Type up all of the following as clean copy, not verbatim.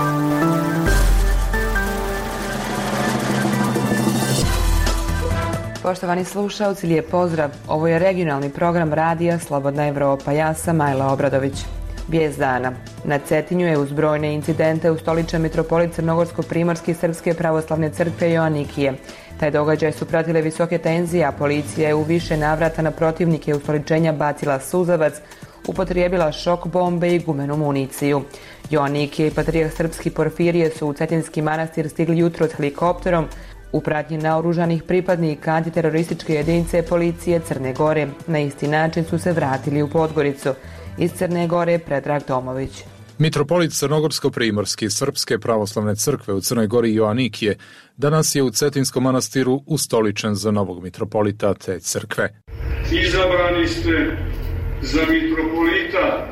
Poštovani slušalci, lijep pozdrav. Ovo je regionalni program radija Slobodna Evropa. Ja sam Majla Obradović. Vijest dana. Na Cetinju je uz brojne incidente ustoličen mitropolit Crnogorsko-primorski Srpske pravoslavne crkve Joanikije. Taj događaj su pratile visoke tenzije, a policija je u više navrata na protivnike ustoličenja bacila suzavac, upotrijebila šok bombe i gumenu municiju. Joanikije i patrijarh srpski Porfirije su u Cetinski manastir stigli jutro s helikopterom u pratnji naoružanih pripadnika antiterorističke jedinice policije Crne Gore. Na isti način su se vratili u Podgoricu. Iz Crne Gore Predrag Tomović. Mitropolit Crnogorsko-primorski Srpske pravoslavne crkve u Crnoj Gori Joanikije danas je u Cetinskom manastiru ustoličen za novog mitropolita te crkve. Izabrani ste za mitropolita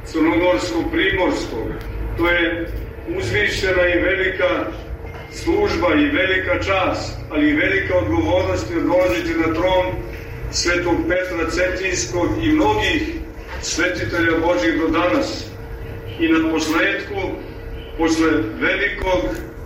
Crnogorsko-primorskog. To je uzvišena i velika služba i velika čast, ali i velika odgovornost jer dolazite na tron Svetog Petra Cetinskog i mnogih svetitelja Božih do danas. I na posledku, posle velikog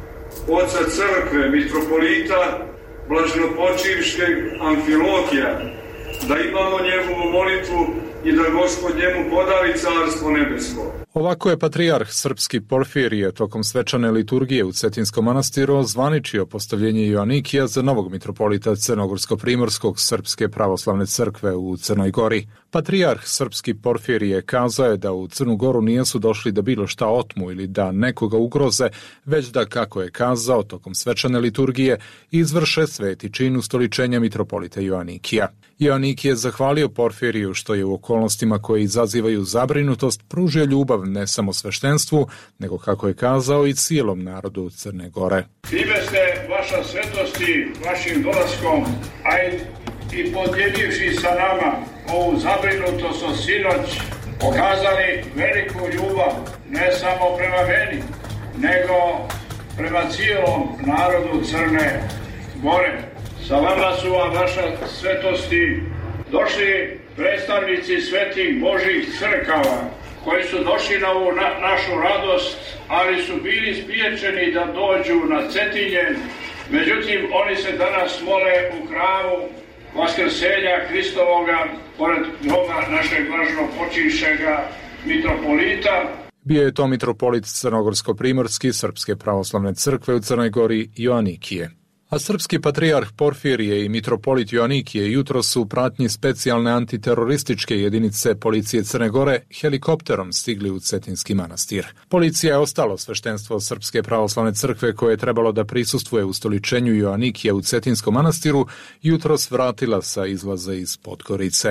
oca crkve, mitropolita blaženopočivškeg Amfilohija, da imamo njegovu molitvu i da Gospod njemu podari carstvo nebesko. Ovako je patrijarh srpski Porfirije tokom svečane liturgije u Cetinskom manastiru ozvaničio postavljenje Joanikija za novog mitropolita Crnogorsko-primorskog Srpske pravoslavne crkve u Crnoj Gori. Patrijarh srpski Porfirije kazao je da u Crnu Goru nisu došli da bilo šta otmu ili da nekoga ugroze, već da, kako je kazao, tokom svečane liturgije izvrše sveti čin ustoličenja mitropolita Joanikija. Joanikije je zahvalio Porfiriju što je u okolnostima koje izazivaju zabrinutost pružio ljubav ne samo sveštenstvu, nego, kako je kazao, i cijelom narodu Crne Gore. Time ste, vaša svetosti, vašim dolaskom, a i podijeljivši sa nama ovu zabrinutost od sinoć, pokazali veliku ljubav, ne samo prema meni, nego prema cijelom narodu Crne Gore. Sa vama su vam, vaša svetosti, došli predstavnici svetih Božih crkava, koji su došli na ovu našu radost, ali su bili spriječeni da dođu na Cetinje. Međutim, oni se danas mole u hramu Vaskrsenja Hristovoga, pored groba našeg blaženopočivšega mitropolita. Bio je to mitropolit Crnogorsko-primorski Srpske pravoslavne crkve u Crnoj Gori Joanikije. A srpski patrijarh Porfirije i mitropolit Joanikije jutro su u pratnji specijalne antiterorističke jedinice policije Crne Gore helikopterom stigli u Cetinski manastir. Policija je ostalo sveštenstvo Srpske pravoslavne crkve koje je trebalo da prisustvuje ustoličenju Joanikije u Cetinskom manastiru jutros vratila sa izlaza iz Podgorice.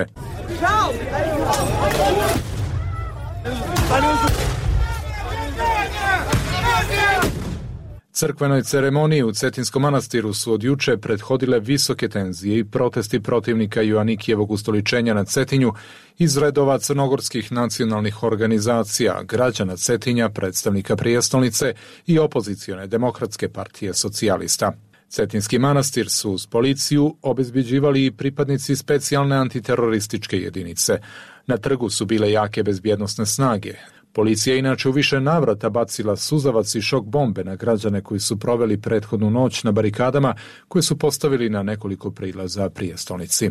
Crkvenoj ceremoniji u Cetinskom manastiru su od juče prethodile visoke tenzije i protesti protivnika Joanikijevog ustoličenja na Cetinju iz redova crnogorskih nacionalnih organizacija, građana Cetinja, predstavnika prijestolnice i opozicione demokratske partije socijalista. Cetinski manastir su uz policiju obezbeđivali i pripadnici specijalne antiterorističke jedinice. Na trgu su bile jake bezbjednosne snage. Policija je inače u više navrata bacila suzavac i šok bombe na građane koji su proveli prethodnu noć na barikadama koje su postavili na nekoliko prilaza prijestolnici.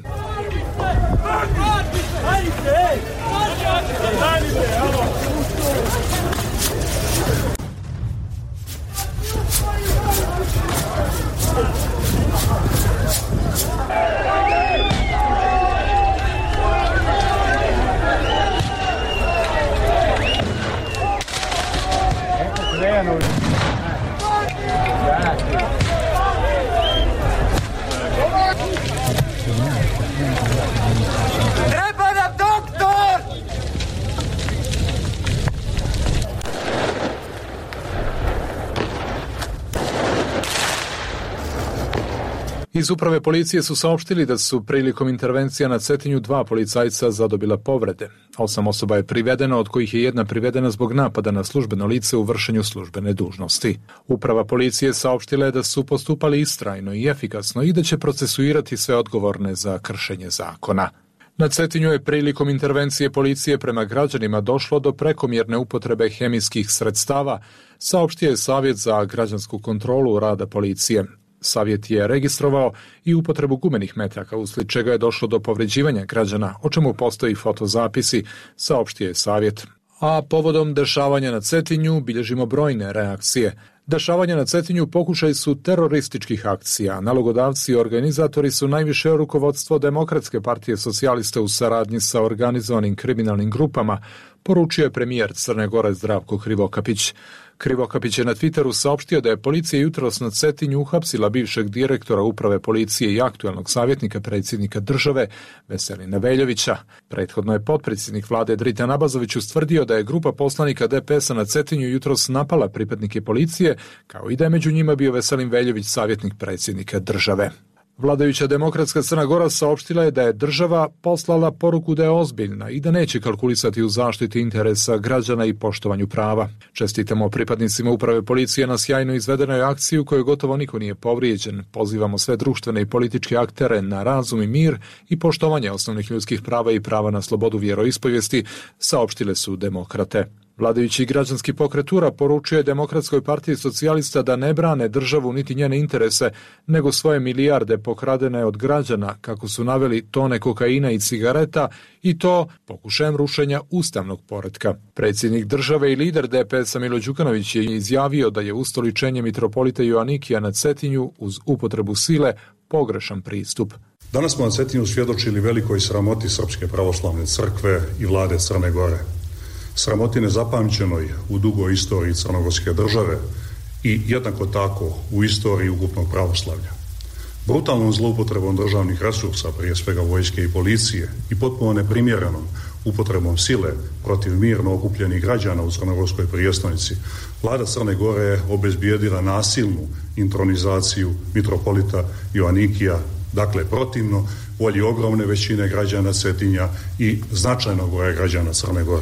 Treba nam doktor! Iz uprave policije su saopštili da su prilikom intervencija na Cetinju 2 policajca zadobila povrede. 8 osoba je privedeno, od kojih je 1 privedena zbog napada na službeno lice u vršenju službene dužnosti. Uprava policije saopštila je da su postupali istrajno i efikasno i da će procesuirati sve odgovorne za kršenje zakona. Na Cetinju je prilikom intervencije policije prema građanima došlo do prekomjerne upotrebe hemijskih sredstava, saopštio je Savjet za građansku kontrolu rada policije. Savjet je registrovao i upotrebu gumenih metaka, uslijed čega je došlo do povređivanja građana, o čemu postoji fotozapisi, saopštio je Savjet. A povodom dešavanja na Cetinju bilježimo brojne reakcije. Dešavanja na Cetinju pokušaj su terorističkih akcija. Nalogodavci i organizatori su najviše rukovodstvo Demokratske partije socijalista u saradnji sa organizovanim kriminalnim grupama, poručio je premijer Crne Gore Zdravko Krivokapić. Krivokapić je na Twitteru saopštio da je policija jutros na Cetinju uhapsila bivšeg direktora uprave policije i aktuelnog savjetnika predsjednika države Veselina Veljovića. Prethodno je potpredsjednik vlade Dritan Abazović ustvrdio da je grupa poslanika DPS-a na Cetinju jutros napala pripadnike policije, kao i da je među njima bio Veselin Veljović, savjetnik predsjednika države. Vladajuća Demokratska Crna Gora saopštila je da je država poslala poruku da je ozbiljna i da neće kalkulisati u zaštiti interesa građana i poštovanju prava. Čestitamo pripadnicima uprave policije na sjajno izvedenoj akciji u kojoj gotovo niko nije povrijeđen. Pozivamo sve društvene i političke aktere na razum i mir i poštovanje osnovnih ljudskih prava i prava na slobodu vjeroispovijesti, saopštile su demokrate. Vladajući građanski pokret URA poručuje Demokratskoj partiji socijalista da ne brane državu niti njene interese, nego svoje milijarde pokradene od građana, kako su naveli tone kokaina i cigareta, i to pokušajem rušenja ustavnog poretka. Predsjednik države i lider DPS-a Milo Đukanović je izjavio da je ustoličenje mitropolita Joanikija na Cetinju uz upotrebu sile pogrešan pristup. Danas smo na Cetinju svjedočili velikoj sramoti Srpske pravoslavne crkve i vlade Crne Gore. Sramoti nezapamćenoj u dugoj istoriji crnogorske države i jednako tako u istoriji ukupnog pravoslavlja. Brutalnom zloupotrebom državnih resursa, prije svega vojske i policije, i potpuno neprimjerenom upotrebom sile protiv mirno okupljenih građana u crnogorskoj prijestolnici, vlada Crne Gore je obezbijedila nasilnu intronizaciju mitropolita Joanikija, dakle protivno volji ogromne većine građana Cetinja i značajnog broja građana Crne Gore.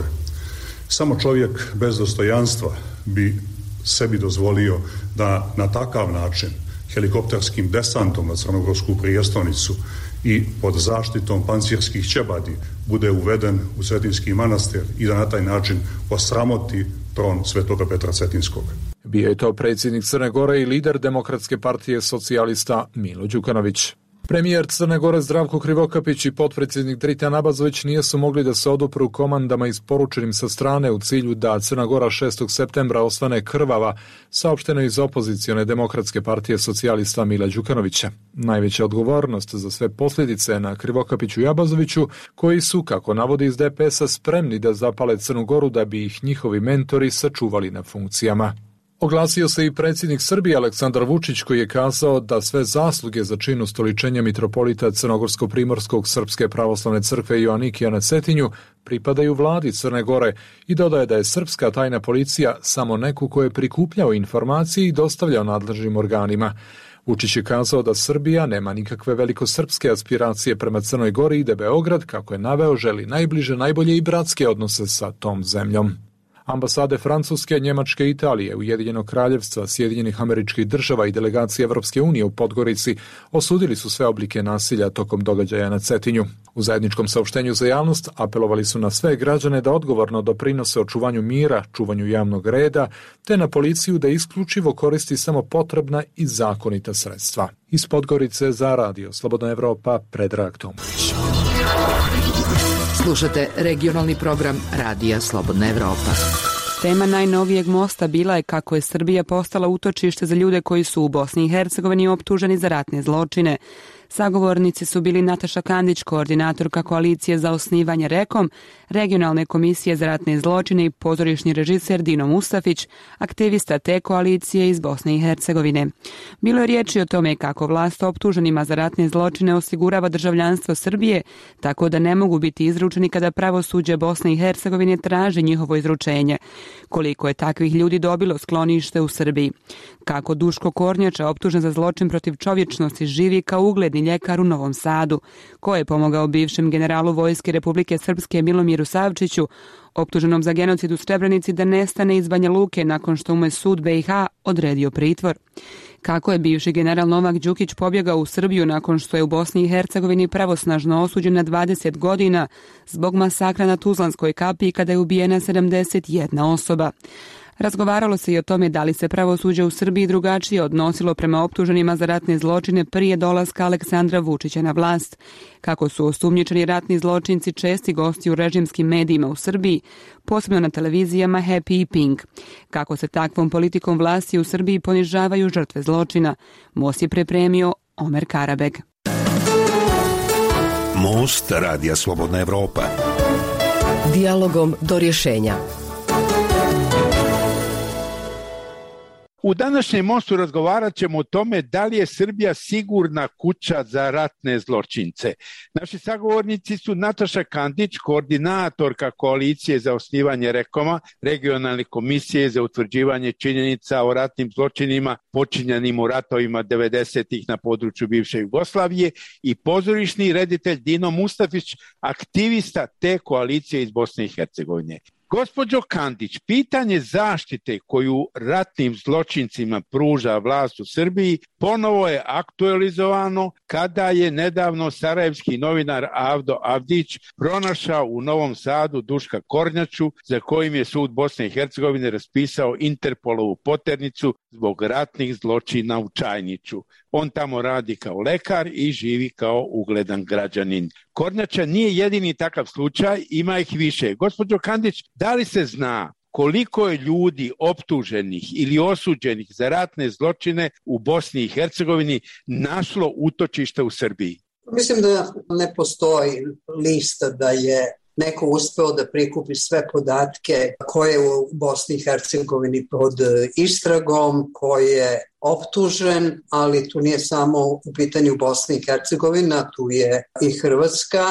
Samo čovjek bez dostojanstva bi sebi dozvolio da na takav način helikopterskim desantom na crnogorsku prijestolnicu i pod zaštitom pancirskih ćebadi bude uveden u Cetinski manastir i da na taj način osramoti tron Svetoga Petra Cetinskog. Bio je to predsjednik Crne Gore i lider Demokratske partije socijalista Milo Đukanović. Premijer Crne Gore Zdravko Krivokapić i potpredsjednik Dritan Abazović nisu mogli da se odupru komandama isporučenim sa strane u cilju da Crna Gora 6. septembra osvane krvava, saopšteno iz opozicione Demokratske partije socijalista Mila Đukanovića. Najveća odgovornost za sve posljedice na Krivokapiću i Abazoviću, koji su, kako navodi iz DPS-a, spremni da zapale Crnu Goru da bi ih njihovi mentori sačuvali na funkcijama. Oglasio se i predsjednik Srbije Aleksandar Vučić, koji je kazao da sve zasluge za čin ustoličenja mitropolita Crnogorsko-primorskog Srpske pravoslavne crkve Joanikija na Cetinju pripadaju vladi Crne Gore i dodaje da je srpska tajna policija samo neko ko je prikupljao informacije i dostavljao nadležnim organima. Vučić je kazao da Srbija nema nikakve velikosrpske aspiracije prema Crnoj Gori i da Beograd, kako je naveo, želi najbliže, najbolje i bratske odnose sa tom zemljom. Ambasade Francuske, Njemačke, Italije, Ujedinjenog kraljevstva, Sjedinjenih Američkih Država i delegacije Evropske unije u Podgorici osudili su sve oblike nasilja tokom događaja na Cetinju. U zajedničkom saopštenju za javnost apelovali su na sve građane da odgovorno doprinose očuvanju mira, čuvanju javnog reda, te na policiju da isključivo koristi samo potrebna i zakonita sredstva. Iz Podgorice za Radio Slobodna Evropa, Predrag Tomović. Slušate regionalni program Radija Slobodna Evropa. Tema najnovijeg mosta bila je kako je Srbija postala utočište za ljude koji su u Bosni i Hercegovini optuženi za ratne zločine. Sagovornici su bili Nataša Kandić, koordinatorka koalicije za osnivanje REKOM, regionalne komisije za ratne zločine i pozorišni režiser Dino Mustafić, aktivista te koalicije iz Bosne i Hercegovine. Bilo je riječi o tome kako vlast optuženima za ratne zločine osigurava državljanstvo Srbije, tako da ne mogu biti izručeni kada pravosuđe Bosne i Hercegovine traži njihovo izručenje. Koliko je takvih ljudi dobilo sklonište u Srbiji? Kako Duško Kornjača, optužen za zločin protiv čovječnosti, živi kao ugledni ljekar u Novom Sadu? Ko je pomogao bivšem generalu Vojske Republike Srpske Milomiru Savčiću, optuženom za genocid u Srebrenici, da nestane iz Banja Luke nakon što mu je sud BiH odredio pritvor? Kako je bivši general Novak Đukić pobjegao u Srbiju nakon što je u Bosni i Hercegovini pravosnažno osuđen na 20 godina zbog masakra na Tuzlanskoj kapiji kada je ubijena 71 osoba. Razgovaralo se i o tome da li se pravosuđe u Srbiji drugačije odnosilo prema optuženima za ratne zločine prije dolaska Aleksandra Vučića na vlast, kako su osumnjičeni ratni zločinci česti gosti u režimskim medijima u Srbiji, posebno na televizijama Happy i Pink, kako se takvom politikom vlasti u Srbiji ponižavaju žrtve zločina. Most je pripremio Omer Karabeg. Most Radija Slobodna Evropa. Dijalogom do rješenja. U današnjem mostu razgovarat ćemo o tome da li je Srbija sigurna kuća za ratne zločince. Naši sagovornici su Nataša Kandić, koordinatorka Koalicije za osnivanje REKOM-a, Regionalne komisije za utvrđivanje činjenica o ratnim zločinima počinjenim u ratovima 90-ih na području bivše Jugoslavije, i pozorišni reditelj Dino Mustafić, aktivista te koalicije iz Bosne i Hercegovine. Gospođo Kandić, pitanje zaštite koju ratnim zločincima pruža vlast u Srbiji ponovo je aktualizovano kada je nedavno sarajevski novinar Avdo Avdić pronašao u Novom Sadu Duška Kornjaču, za kojim je sud Bosne i Hercegovine raspisao Interpolovu poternicu zbog ratnih zločina u Čajniću. On tamo radi kao lekar i živi kao ugledan građanin. Kornjača nije jedini takav slučaj, ima ih više. Gospođo Kandić, da li se zna koliko je ljudi optuženih ili osuđenih za ratne zločine u Bosni i Hercegovini našlo utočište u Srbiji? Mislim da ne postoji lista da je neko uspeo da prikupi sve podatke koje je u Bosni i Hercegovini pod istragom, ko je optužen, ali tu nije samo u pitanju Bosna i Hercegovina, tu je i Hrvatska.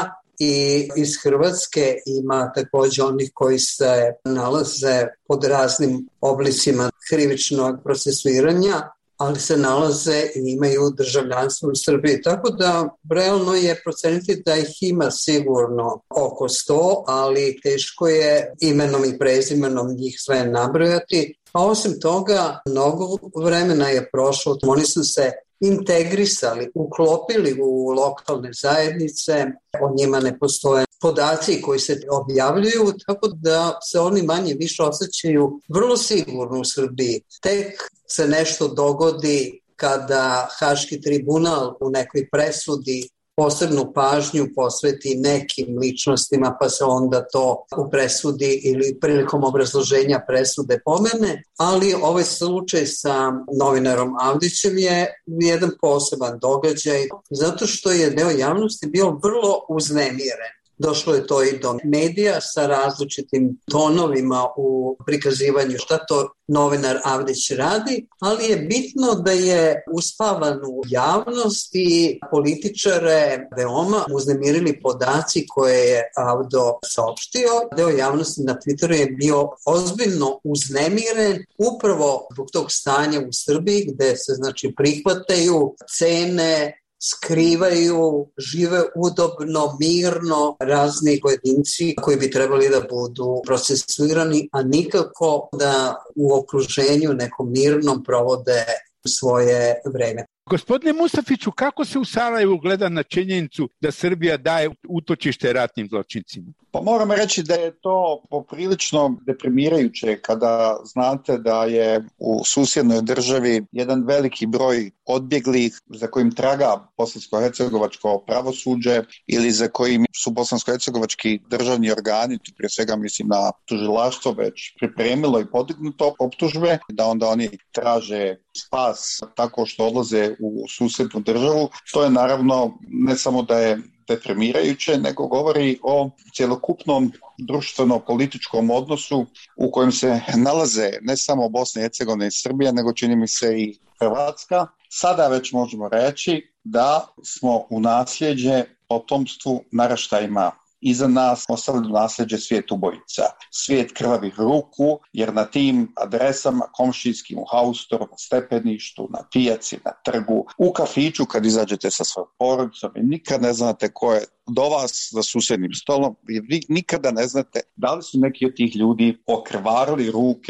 I iz Hrvatske ima također onih koji se nalaze pod raznim oblicima krivičnog procesuiranja, ali se nalaze i imaju državljanstvo u Srbiji. Tako da realno je proceniti da ih ima sigurno oko 100, ali teško je imenom i prezimenom njih sve nabrojati. A osim toga, mnogo vremena je prošlo, oni su se integrisali, uklopili u lokalne zajednice, o njima ne postoje podaci koji se objavljuju, tako da se oni manje više osjećaju vrlo sigurno u Srbiji. Tek se nešto dogodi kada Haški tribunal u nekoj presudi posebnu pažnju posveti nekim ličnostima, pa se onda to u presudi ili prilikom obrazloženja presude pomene, ali ovaj slučaj sa novinarom Avdićem je jedan poseban događaj, zato što je deo javnosti bio vrlo uznemiren. Došlo je to i do medija sa različitim tonovima u prikazivanju šta to novinar Avdić radi, ali je bitno da je uspavanu javnost i političare veoma uznemirili podaci koje je Avdo saopštio. Deo javnosti na Twitteru je bio ozbiljno uznemiren upravo zbog tog stanja u Srbiji gde se prihvataju cene, skrivaju, žive udobno, mirno razni pojedinci koji bi trebali da budu procesuirani, a nikako da u okruženju nekom mirnom provode svoje vreme. Gospodine Mustafiću, kako se u Sarajevu gleda na činjenicu da Srbija daje utočište ratnim zločincima? Pa moram reći da je to poprilično deprimirajuće kada znate da je u susjednoj državi jedan veliki broj odbjeglih za kojim traga bosansko-hercegovačko pravosuđe ili za kojim su bosansko-hercegovački državni organi, prije svega mislim na tužilaštvo, već pripremilo i podignuto optužbe, da onda oni traže spas tako što odlaze u susjednu državu. To je naravno ne samo da je deprimirajuće, nego govori o cjelokupnom društveno-političkom odnosu u kojem se nalaze ne samo Bosna i Hercegovina i Srbija, nego čini mi se i Hrvatska. Sada već možemo reći da smo u nasljeđe potomstvu naraštajima iza nas ostavili nasljeđe svijet ubojica, svijet krvavih ruku, jer na tim adresama komšijskim, u haustoru, na stepeništu, na pijaci, na trgu, u kafiću kad izađete sa svojom porodicom i nikad ne znate ko je do vas za susjednim stolom, vi nikada ne znate da li su neki od tih ljudi okrvarili ruke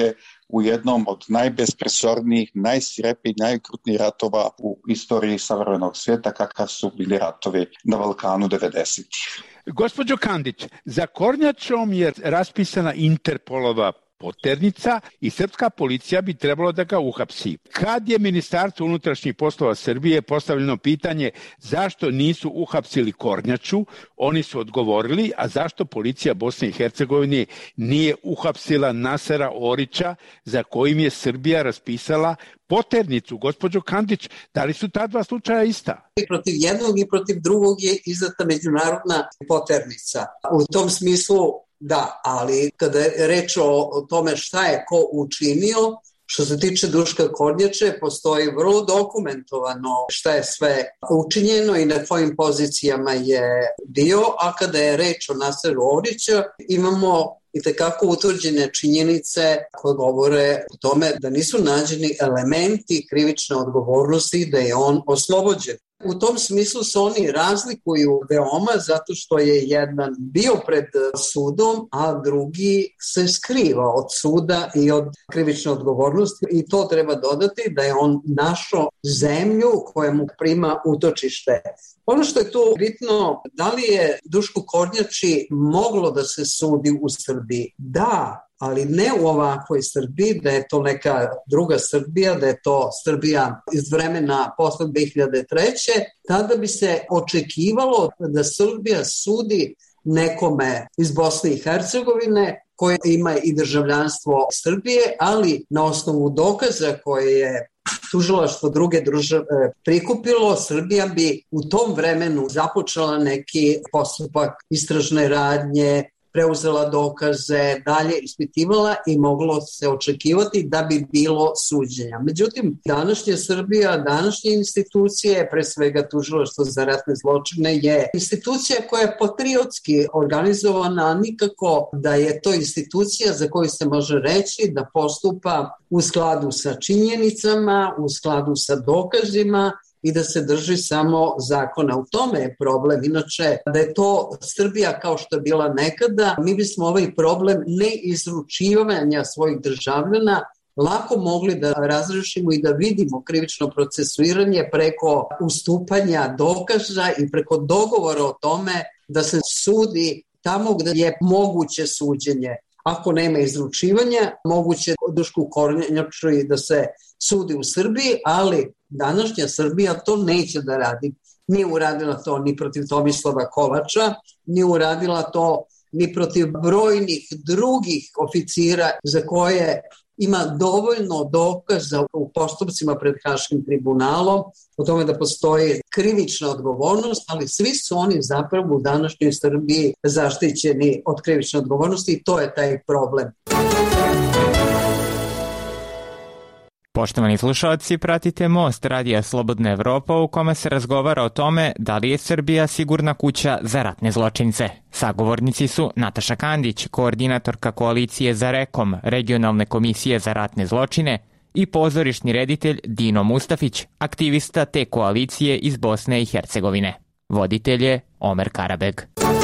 u jednom od najbespresornijih, najsvirepijih, najokrutnijih ratova u istoriji savremenog svijeta, kakav su bili ratovi na Balkanu 90-ih. Gospođo Kandić, za Kornjačom je raspisana Interpolova poternica i srpska policija bi trebalo da ga uhapsi. Kad je Ministarstvo unutrašnjih poslova Srbije postavljeno pitanje zašto nisu uhapsili Kornjaču, oni su odgovorili, a zašto policija Bosne i Hercegovine nije uhapsila Nasera Orića, za kojim je Srbija raspisala poternicu. Gospođo Kandić, da li su ta dva slučaja ista? I protiv jednog i protiv drugog je izdata međunarodna poternica. U tom smislu da, ali kada je reč o tome šta je ko učinio, što se tiče Duška Kornjače, postoji vrlo dokumentovano šta je sve učinjeno i na kojim pozicijama je bio, a kada je reč o Naseru Oriću, imamo itekako utvrđene činjenice koje govore o tome da nisu nađeni elementi krivične odgovornosti da je on oslobođen. U tom smislu se oni razlikuju veoma zato što je jedan bio pred sudom, a drugi se skriva od suda i od krivične odgovornosti i to treba dodati da je on našao zemlju koja mu prima utočište. Ono što je tu bitno, da li je Dušku Kornjači moglo da se sudi u Srbiji? Da, ali ne u ovakvoj Srbiji, da je to neka druga Srbija, da je to Srbija iz vremena posle 2003. Tada bi se očekivalo da Srbija sudi nekome iz Bosne i Hercegovine koji ima i državljanstvo Srbije, ali na osnovu dokaza koje je tužilaštvo druge države prikupilo, Srbija bi u tom vremenu započela neki postupak istražne radnje, preuzela dokaze, dalje ispitivala i moglo se očekivati da bi bilo suđenja. Međutim, današnja Srbija, današnje institucije, pre svega Tužilaštvo za ratne zločine, je institucija koja je patriotski organizovana, a nikako da je to institucija za koju se može reći da postupa u skladu sa činjenicama, u skladu sa dokazima, i da se drži samo zakona. U tome je problem. Inače, da je to Srbija kao što je bila nekada, mi bismo ovaj problem neizručivanja svojih državljana lako mogli da razrešimo i da vidimo krivično procesuiranje preko ustupanja dokaza i preko dogovora o tome da se sudi tamo gde je moguće suđenje. Ako nema izručivanja, moguće Dušku Kornjaču da se sudi u Srbiji, ali današnja Srbija to neće da radi. Nije uradila to ni protiv Tomislava Kovača, nije uradila to ni protiv brojnih drugih oficira za koje ima dovoljno dokaza u postupcima pred Haškim tribunalom o tome da postoji krivična odgovornost, ali svi su oni zapravo u današnjoj Srbiji zaštićeni od krivične odgovornosti i to je taj problem. Poštovani slušalci, pratite Most Radija Slobodna Evropa u kome se razgovara o tome da li je Srbija sigurna kuća za ratne zločince. Sagovornici su Nataša Kandić, koordinatorka koalicije za REKOM, regionalne komisije za ratne zločine, i pozorišni reditelj Dino Mustafić, aktivista te koalicije iz Bosne i Hercegovine. Voditelj je Omer Karabeg.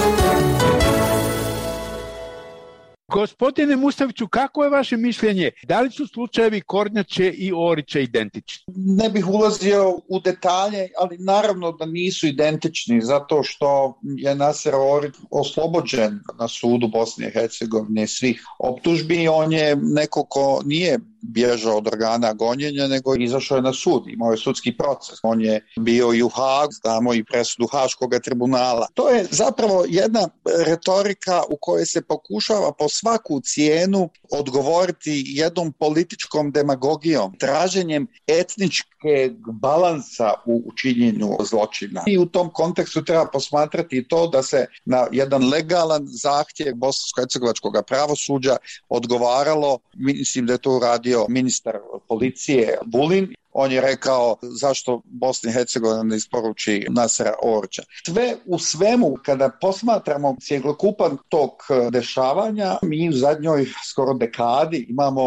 Gospodine Mustafiću, kako je vaše mišljenje? Da li su slučajevi Kornjače i Orića identični? Ne bih ulazio u detalje, ali naravno da nisu identični, zato što je Naser Orić oslobođen na sudu Bosne i Hercegovine svih optužbi. On je neko ko nije bježao od organa gonjenja, nego izašao je na sud, imao je sudski proces. On je bio i u Hagu, znamo i presudu Haškog tribunala. To je zapravo jedna retorika u kojoj se pokušava po svaku cijenu odgovoriti jednom političkom demagogijom, traženjem etničkog balansa u činjenju zločina. I u tom kontekstu treba posmatrati to da se na jedan legalan zahtjev bosansko-hercegovačkog pravosuđa odgovaralo, mislim da je to uradio ministar policije Vulin. On je rekao zašto Bosna i Hercegovina ne isporuči Nasera Orića. Sve u svemu, kada posmatramo cjelokupan tok dešavanja, mi u zadnjoj skoro dekadi imamo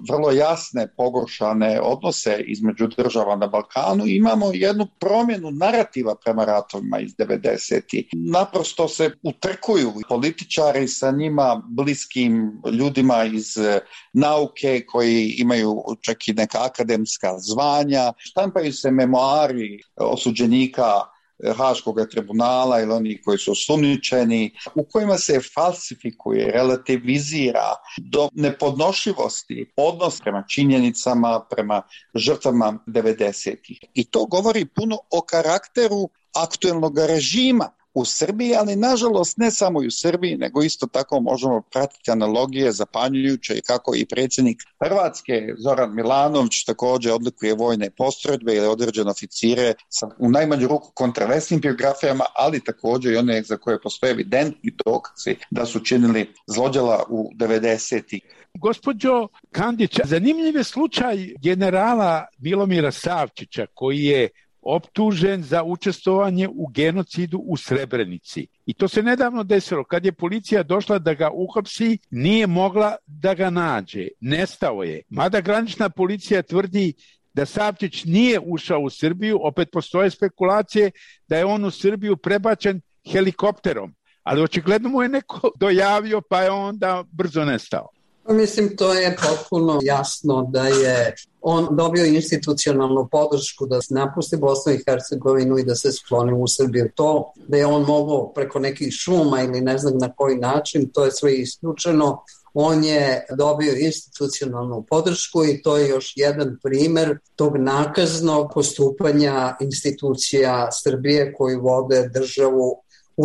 vrlo jasne pogoršane odnose između država na Balkanu, imamo jednu promjenu narativa prema ratovima iz 90-ih. Naprosto se utrkuju političari sa njima bliskim ljudima iz nauke koji imaju čak i neka akademska zvanja, štampaju se memoari osuđenika Haškog tribunala ili oni koji su osumnjičeni, u kojima se falsifikuje, relativizira do nepodnošljivosti odnos prema činjenicama, prema žrtvama 90-ih. I to govori puno o karakteru aktuelnog režima u Srbiji, ali nažalost ne samo i u Srbiji, nego isto tako možemo pratiti analogije zapanjujuće i kako i predsjednik Hrvatske Zoran Milanović također odlikuje vojne postrojbe ili određene oficire sa u najmanju ruku kontraversnim biografijama, ali također i one za koje postoje evidentni dokazi da su činili zlođela u 90-ih. Gospođo Kandić, zanimljiv je slučaj generala Milomira Savčića koji je optužen za učestvovanje u genocidu u Srebrenici. I to se nedavno desilo. Kad je policija došla da ga uhapsi, nije mogla da ga nađe. Nestao je. Mada granična policija tvrdi da Savčić nije ušao u Srbiju, opet postoje spekulacije da je on u Srbiju prebačen helikopterom. Ali očigledno mu je neko dojavio pa je onda brzo nestao. Mislim, to je potpuno jasno da je on dobio institucionalnu podršku da napusti Bosnu i Hercegovinu i da se skloni u Srbiju. To da je on mogao preko nekih šuma ili ne znam na koji način, to je sve isključeno. On je dobio institucionalnu podršku i to je još jedan primjer tog nakaznog postupanja institucija Srbije koji vode državu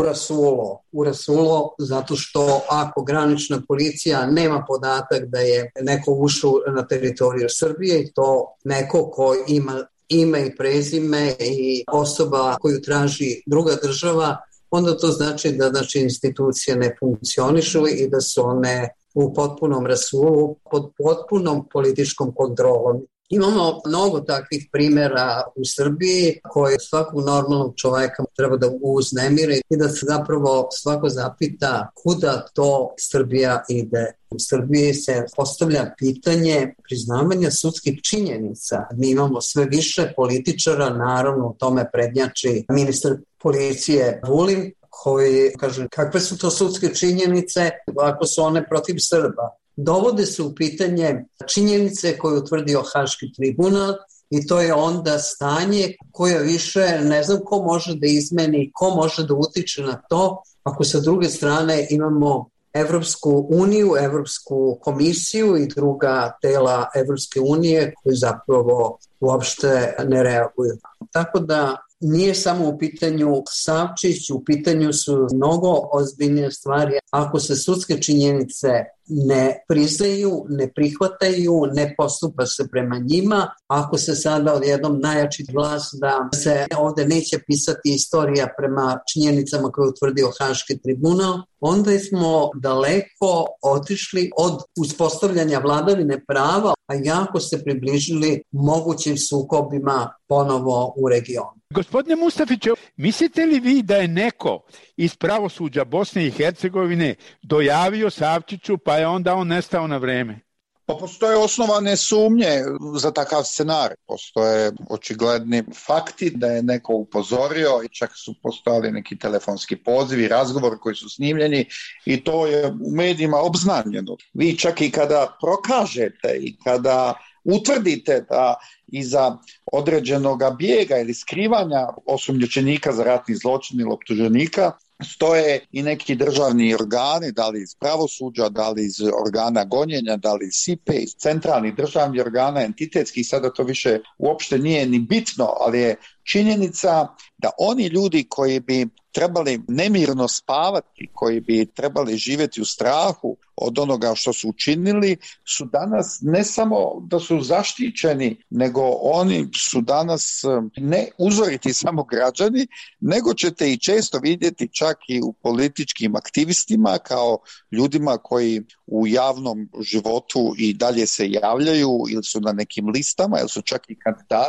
u rasulo, zato što ako granična policija nema podatak da je neko ušao na teritoriju Srbije, to neko ko ima ime i prezime i osoba koju traži druga država, onda to znači da institucije ne funkcionišu i da su one u potpunom rasulu, pod potpunom političkom kontrolom. Imamo mnogo takvih primjera u Srbiji koje svakog normalnog čovjeka treba da uznemire i da se zapravo svako zapita kuda to Srbija ide. U Srbiji se postavlja pitanje priznavanja sudskih činjenica. Mi imamo sve više političara, naravno u tome prednjači ministar policije Vulin, koji kaže kakve su to sudske činjenice ako su one protiv Srba. Dovode se u pitanje činjenice koje je utvrdio Haški tribunal i to je onda stanje koje više ne znam ko može da izmeni, ko može da utiče na to ako sa druge strane imamo Evropsku uniju, Evropsku komisiju i druga tela Evropske unije koji zapravo uopšte ne reaguju. Tako da nije samo u pitanju Savčić, u pitanju su mnogo ozbiljnije stvari. Ako se sudske činjenice ne priznaju, ne prihvataju, ne postupa se prema njima, ako se sada odjednom najjači glas da se ovdje neće pisati istorija prema činjenicama koje je utvrdio Haški tribunal, onda smo daleko otišli od uspostavljanja vladavine prava, a jako se približili mogućim sukobima ponovo u regionu. Gospodine Mustafiću, mislite li vi da je neko iz pravosuđa Bosne i Hercegovine dojavio Savčiću pa je onda on nestao na vreme? Pa postoje osnovane sumnje za takav scenarij. Postoje očigledni fakti da je neko upozorio i čak su postojali neki telefonski pozivi, razgovori koji su snimljeni i to je u medijima obznanjeno. Vi čak i kada prokažete i kada utvrdite da iza određenog bijega ili skrivanja osumnjičenika za ratni zločin ili optuženika stoje i neki državni organi, da li iz pravosuđa, da li iz organa gonjenja, da li iz SIPE, iz centralnih državnih organa, entitetskih, sada to više uopšte nije ni bitno, ali je činjenica da oni ljudi koji bi trebali nemirno spavati, koji bi trebali živjeti u strahu od onoga što su učinili, su danas ne samo da su zaštićeni, nego oni su danas ne uzoriti samo građani, nego ćete i često vidjeti čak i u političkim aktivistima kao ljudima koji u javnom životu i dalje se javljaju ili su na nekim listama ili su čak i kandidati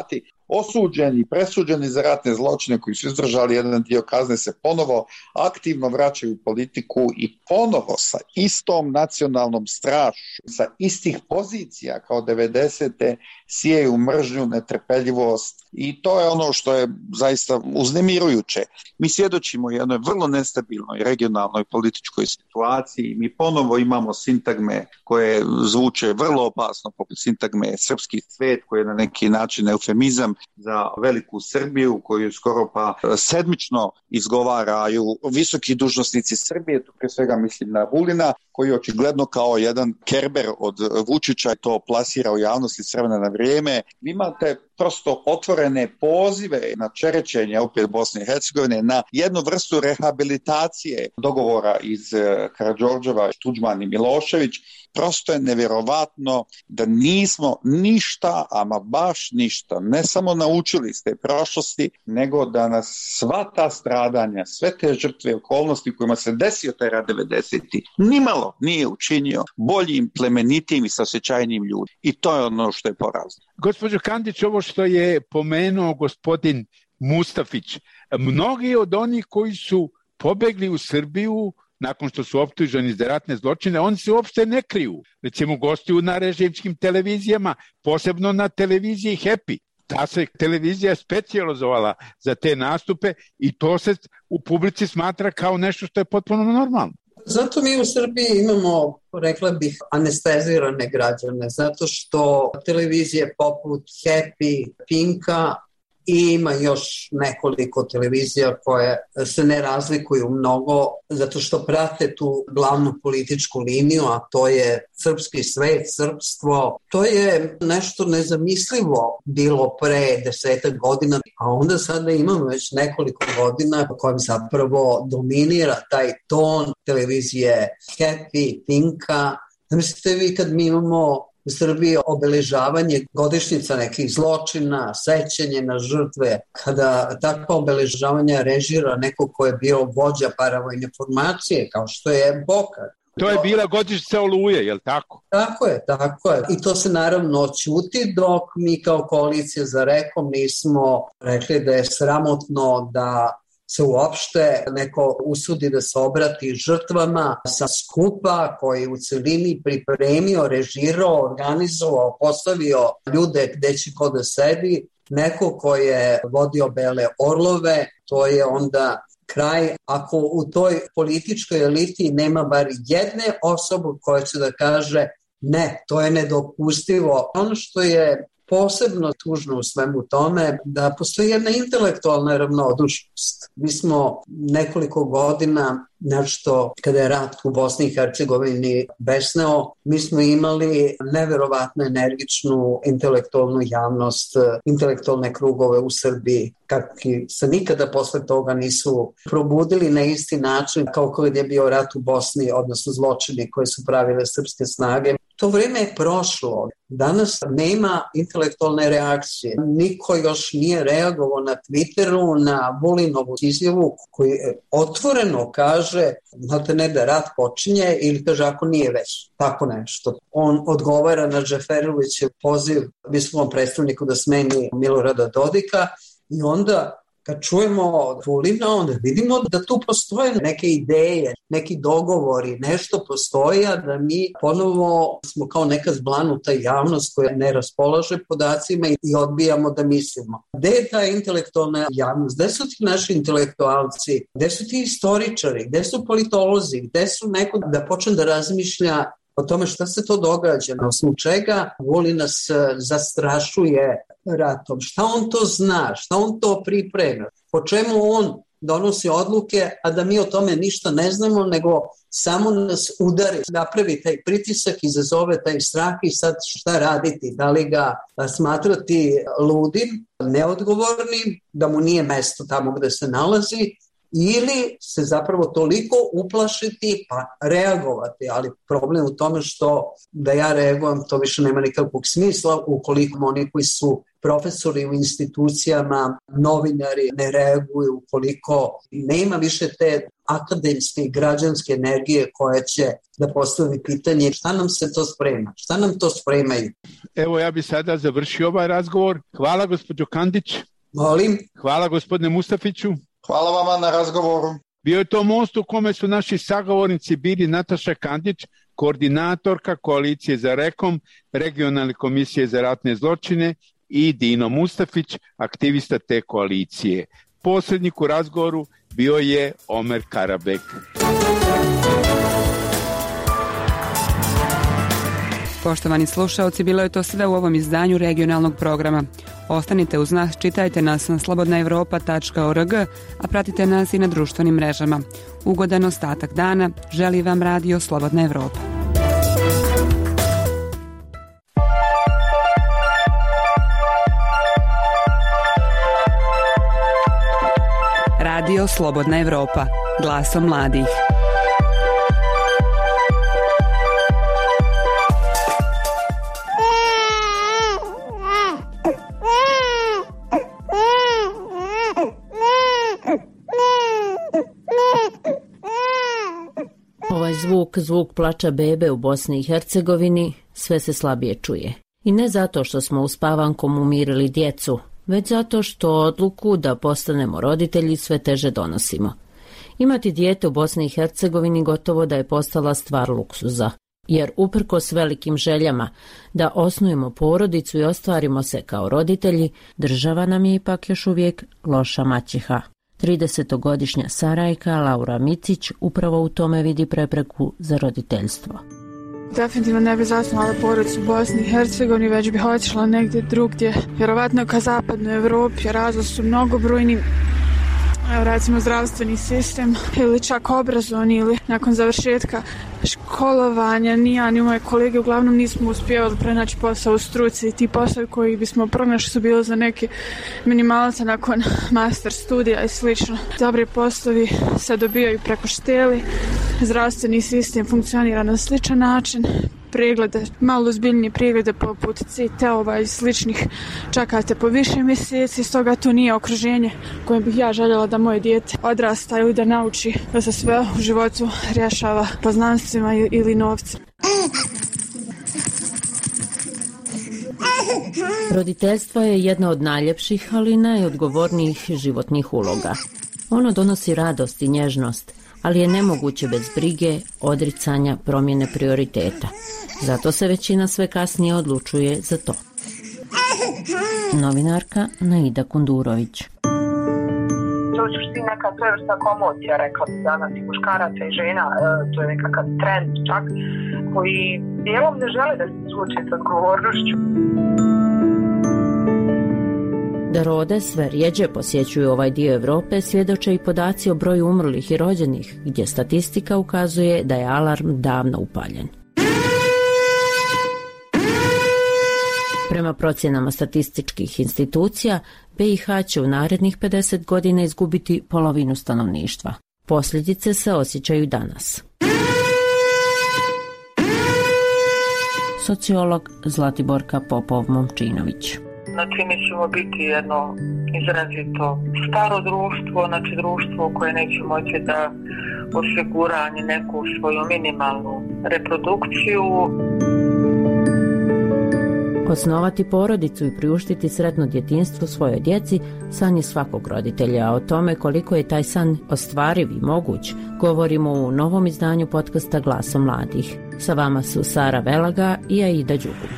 osuđeni, presuđeni za ratne zločine koji su izdržali jedan dio kazne se ponovo aktivno vraćaju u politiku i ponovo sa istom nacionalnom strašću, sa istih pozicija kao 90. sijaju mržnju, netrpeljivost i to je ono što je zaista uznemirujuće. Mi svjedočimo jednoj vrlo nestabilnoj regionalnoj političkoj situaciji, mi ponovo imamo sintagme koje zvuče vrlo opasno, poput sintagme srpski svet, koji je na neki način eufemizam za veliku Srbiju, koju skoro pa sedmično izgovaraju visoki dužnosnici Srbije, tu pre svega mislim na Vulina, koji očigledno kao jedan Kerber od Vučića to plasira u javnosti s vremena na vrijeme. Vi imate prosto otvorene pozive na čerećenje opet Bosne i Hercegovine, na jednu vrstu rehabilitacije dogovora iz Karađorđeva, Tuđman i Milošević. Prosto je nevjerovatno da nismo ništa, ama baš ništa, ne samo naučili iz te prošlosti, nego da nas sva ta stradanja, sve te žrtve, okolnosti kojima se desio taj rat 90-ti, nimalo nije učinio boljim, plemenitim i saosjećajnim ljudi. I to je ono što je porazno. Gospođo Kandić, ovo što je pomenuo gospodin Mustafić, mnogi od onih koji su pobegli u Srbiju nakon što su optuženi za ratne zločine, oni se uopšte ne kriju. Recimo gostuju na režimskim televizijama, posebno na televiziji Happy. Ta se televizija specijalizovala za te nastupe i to se u publici smatra kao nešto što je potpuno normalno. Zato mi u Srbiji imamo, rekla bih, anestezirane građane, zato što televizije poput Happy, Pinka i ima još nekoliko televizija koje se ne razlikuju mnogo zato što prate tu glavnu političku liniju, a to je srpski svet, srpstvo. To je nešto nezamislivo bilo pre 10 godina, a onda sada imamo već nekoliko godina kojim zapravo dominira taj ton televizije Happy, Pinka. Mislite vi kad mi imamo u Srbiji obeležavanje godišnjica nekih zločina, sećanje na žrtve, kada takva obeležavanja režira neko ko je bio vođa paravojne formacije, kao što je Boka. To je bila godišnjica Oluje, je li tako? Tako je. I to se naravno ćuti dok mi kao koalicija za Rekom nismo rekli da je sramotno da se uopšte neko usudi da se obrati žrtvama sa skupa koji u celini pripremio, režirao, organizovao, postavio ljude gde će ko da sedi. Neko ko je vodio Bele orlove, to je onda kraj. Ako u toj političkoj eliti nema bar jedne osobe koja će da kaže ne, to je nedopustivo. Ono što je posebno tužno u svemu tome da postoji jedna intelektualna ravnodušnost. Mi smo nekoliko godina, nešto kada je rat u Bosni i Hercegovini besneo, mi smo imali neverovatno energičnu intelektualnu javnost, intelektualne krugove u Srbiji, kakvi se nikada posle toga nisu probudili na isti način kao kada je bio rat u Bosni, odnosno zločini koje su pravile srpske snage. To vreme je prošlo. Danas nema intelektualne reakcije. Niko još nije reagovao na Twitteru, na Vulinovu izjavu koji otvoreno kaže, znate ne da rat počinje ili kaže ako nije već, tako nešto. On odgovara na Džeferovićev poziv visokom predstavniku da smeni Milorada Dodika i onda kad čujemo Vulina, onda vidimo da tu postoje neke ideje, neki dogovori, nešto postoji, a da mi ponovo smo kao neka zblanuta javnost koja ne raspolaže podacima i odbijamo da mislimo. Gde je ta intelektualna javnost? Gde su ti naši intelektualci? Gde su ti istoričari? Gde su politolozi? Gde su neko da počne da razmišlja o tome šta se to događa, na osnovu čega Vulin nas zastrašuje ratom, šta on to zna, šta on to priprema, po čemu on donosi odluke, a da mi o tome ništa ne znamo, nego samo nas udari, napravi taj pritisak, izazove taj strah i sad šta raditi, da li ga smatrati ludim, neodgovornim, da mu nije mesto tamo gde se nalazi, ili se zapravo toliko uplašiti pa reagovati, ali problem u tome što da ja reagujem to više nema nikakvog smisla ukoliko oni koji su profesori u institucijama, novinari ne reaguju, ukoliko nema više te akademske i građanske energije koja će da postavi pitanje šta nam se to sprema, šta nam to spremaju. Evo, ja bih sada završio ovaj razgovor. Hvala gospođo Kandić. Molim. Hvala gospodine Mustafiću. Hvala vama na razgovoru. Bio je to most u kome su naši sagovornici bili Nataša Kandić, koordinatorka Koalicije za Rekom, Regionalne komisije za ratne zločine, i Dino Mustafić, aktivista te koalicije. Posrednik u razgovoru bio je Omer Karabek. Poštovani slušaoci, bilo je to sve u ovom izdanju regionalnog programa. Ostanite uz nas, čitajte nas na slobodnaevropa.org, a pratite nas i na društvenim mrežama. Ugodan ostatak dana želi vam Radio Slobodna Evropa. Radio Slobodna Evropa, glasom mladih. Ovaj zvuk plača bebe u Bosni i Hercegovini, sve se slabije čuje. I ne zato što smo uspavankom umirili djecu, već zato što odluku da postanemo roditelji sve teže donosimo. Imati dijete u Bosni i Hercegovini gotovo da je postala stvar luksuza, jer uprkos velikim željama da osnujemo porodicu i ostvarimo se kao roditelji, država nam je ipak još uvijek loša maćeha. 30-godišnja Sarajka Laura Micić upravo u tome vidi prepreku za roditeljstvo. Definitivno ne bi zasnovala porodicu u Bosni i Hercegovini, već bih otišla negdje drugdje, vjerovatno ka zapadnoj Evropi. Razlozi su mnogobrojni, recimo zdravstveni sistem ili čak obrazovni, ili nakon završetka školovanja ni ja ni moje kolege uglavnom nismo uspjevali pronaći posao u struci, i ti poslovi koji bismo pronašli su bili za neke minimalce nakon master studija i slično. Dobri poslovi se dobijaju preko šteli, zdravstveni sistem funkcionira na sličan način, preglede, malo ozbiljnije preglede poput CT-ova i sličnih čekate po više mjeseci, stoga to nije okruženje kojem bih ja željela da moje dijete odrasta ili da nauči da se sve u životu rješava poznanstvima ili novcem. Roditeljstvo je jedna od najljepših, ali i najodgovornijih životnih uloga. Ono donosi radost i nježnost, ali je nemoguće bez brige, odricanja, promjene prioriteta. Zato se većina sve kasnije odlučuje za to. Novinarka Naida Kundurović. To je suštini neka svojevrsna komocija, rekla bi danas, i muškaraca i žena, to je nekakav trend čak, koji dijelom ne žele da se suoče s odgovornošću. Da rode sve rjeđe posjećuju ovaj dio Europe svjedoče i podaci o broju umrlih i rođenih, gdje statistika ukazuje da je alarm davno upaljen. Prema procjenama statističkih institucija, BiH će u narednih 50 godina izgubiti polovinu stanovništva. Posljedice se osjećaju danas. Sociolog Zlatiborka Popov-Momčinović. Znači, mi ćemo biti jedno izrazito staro društvo, znači društvo koje neće moći da osigura ni neku svoju minimalnu reprodukciju. Osnovati porodicu i priuštiti sretno djetinjstvo svojoj djeci san je svakog roditelja, a o tome koliko je taj san ostvariv i moguć govorimo u novom izdanju podcasta Glasom mladih. Sa vama su Sara Velaga i Aida Đugum.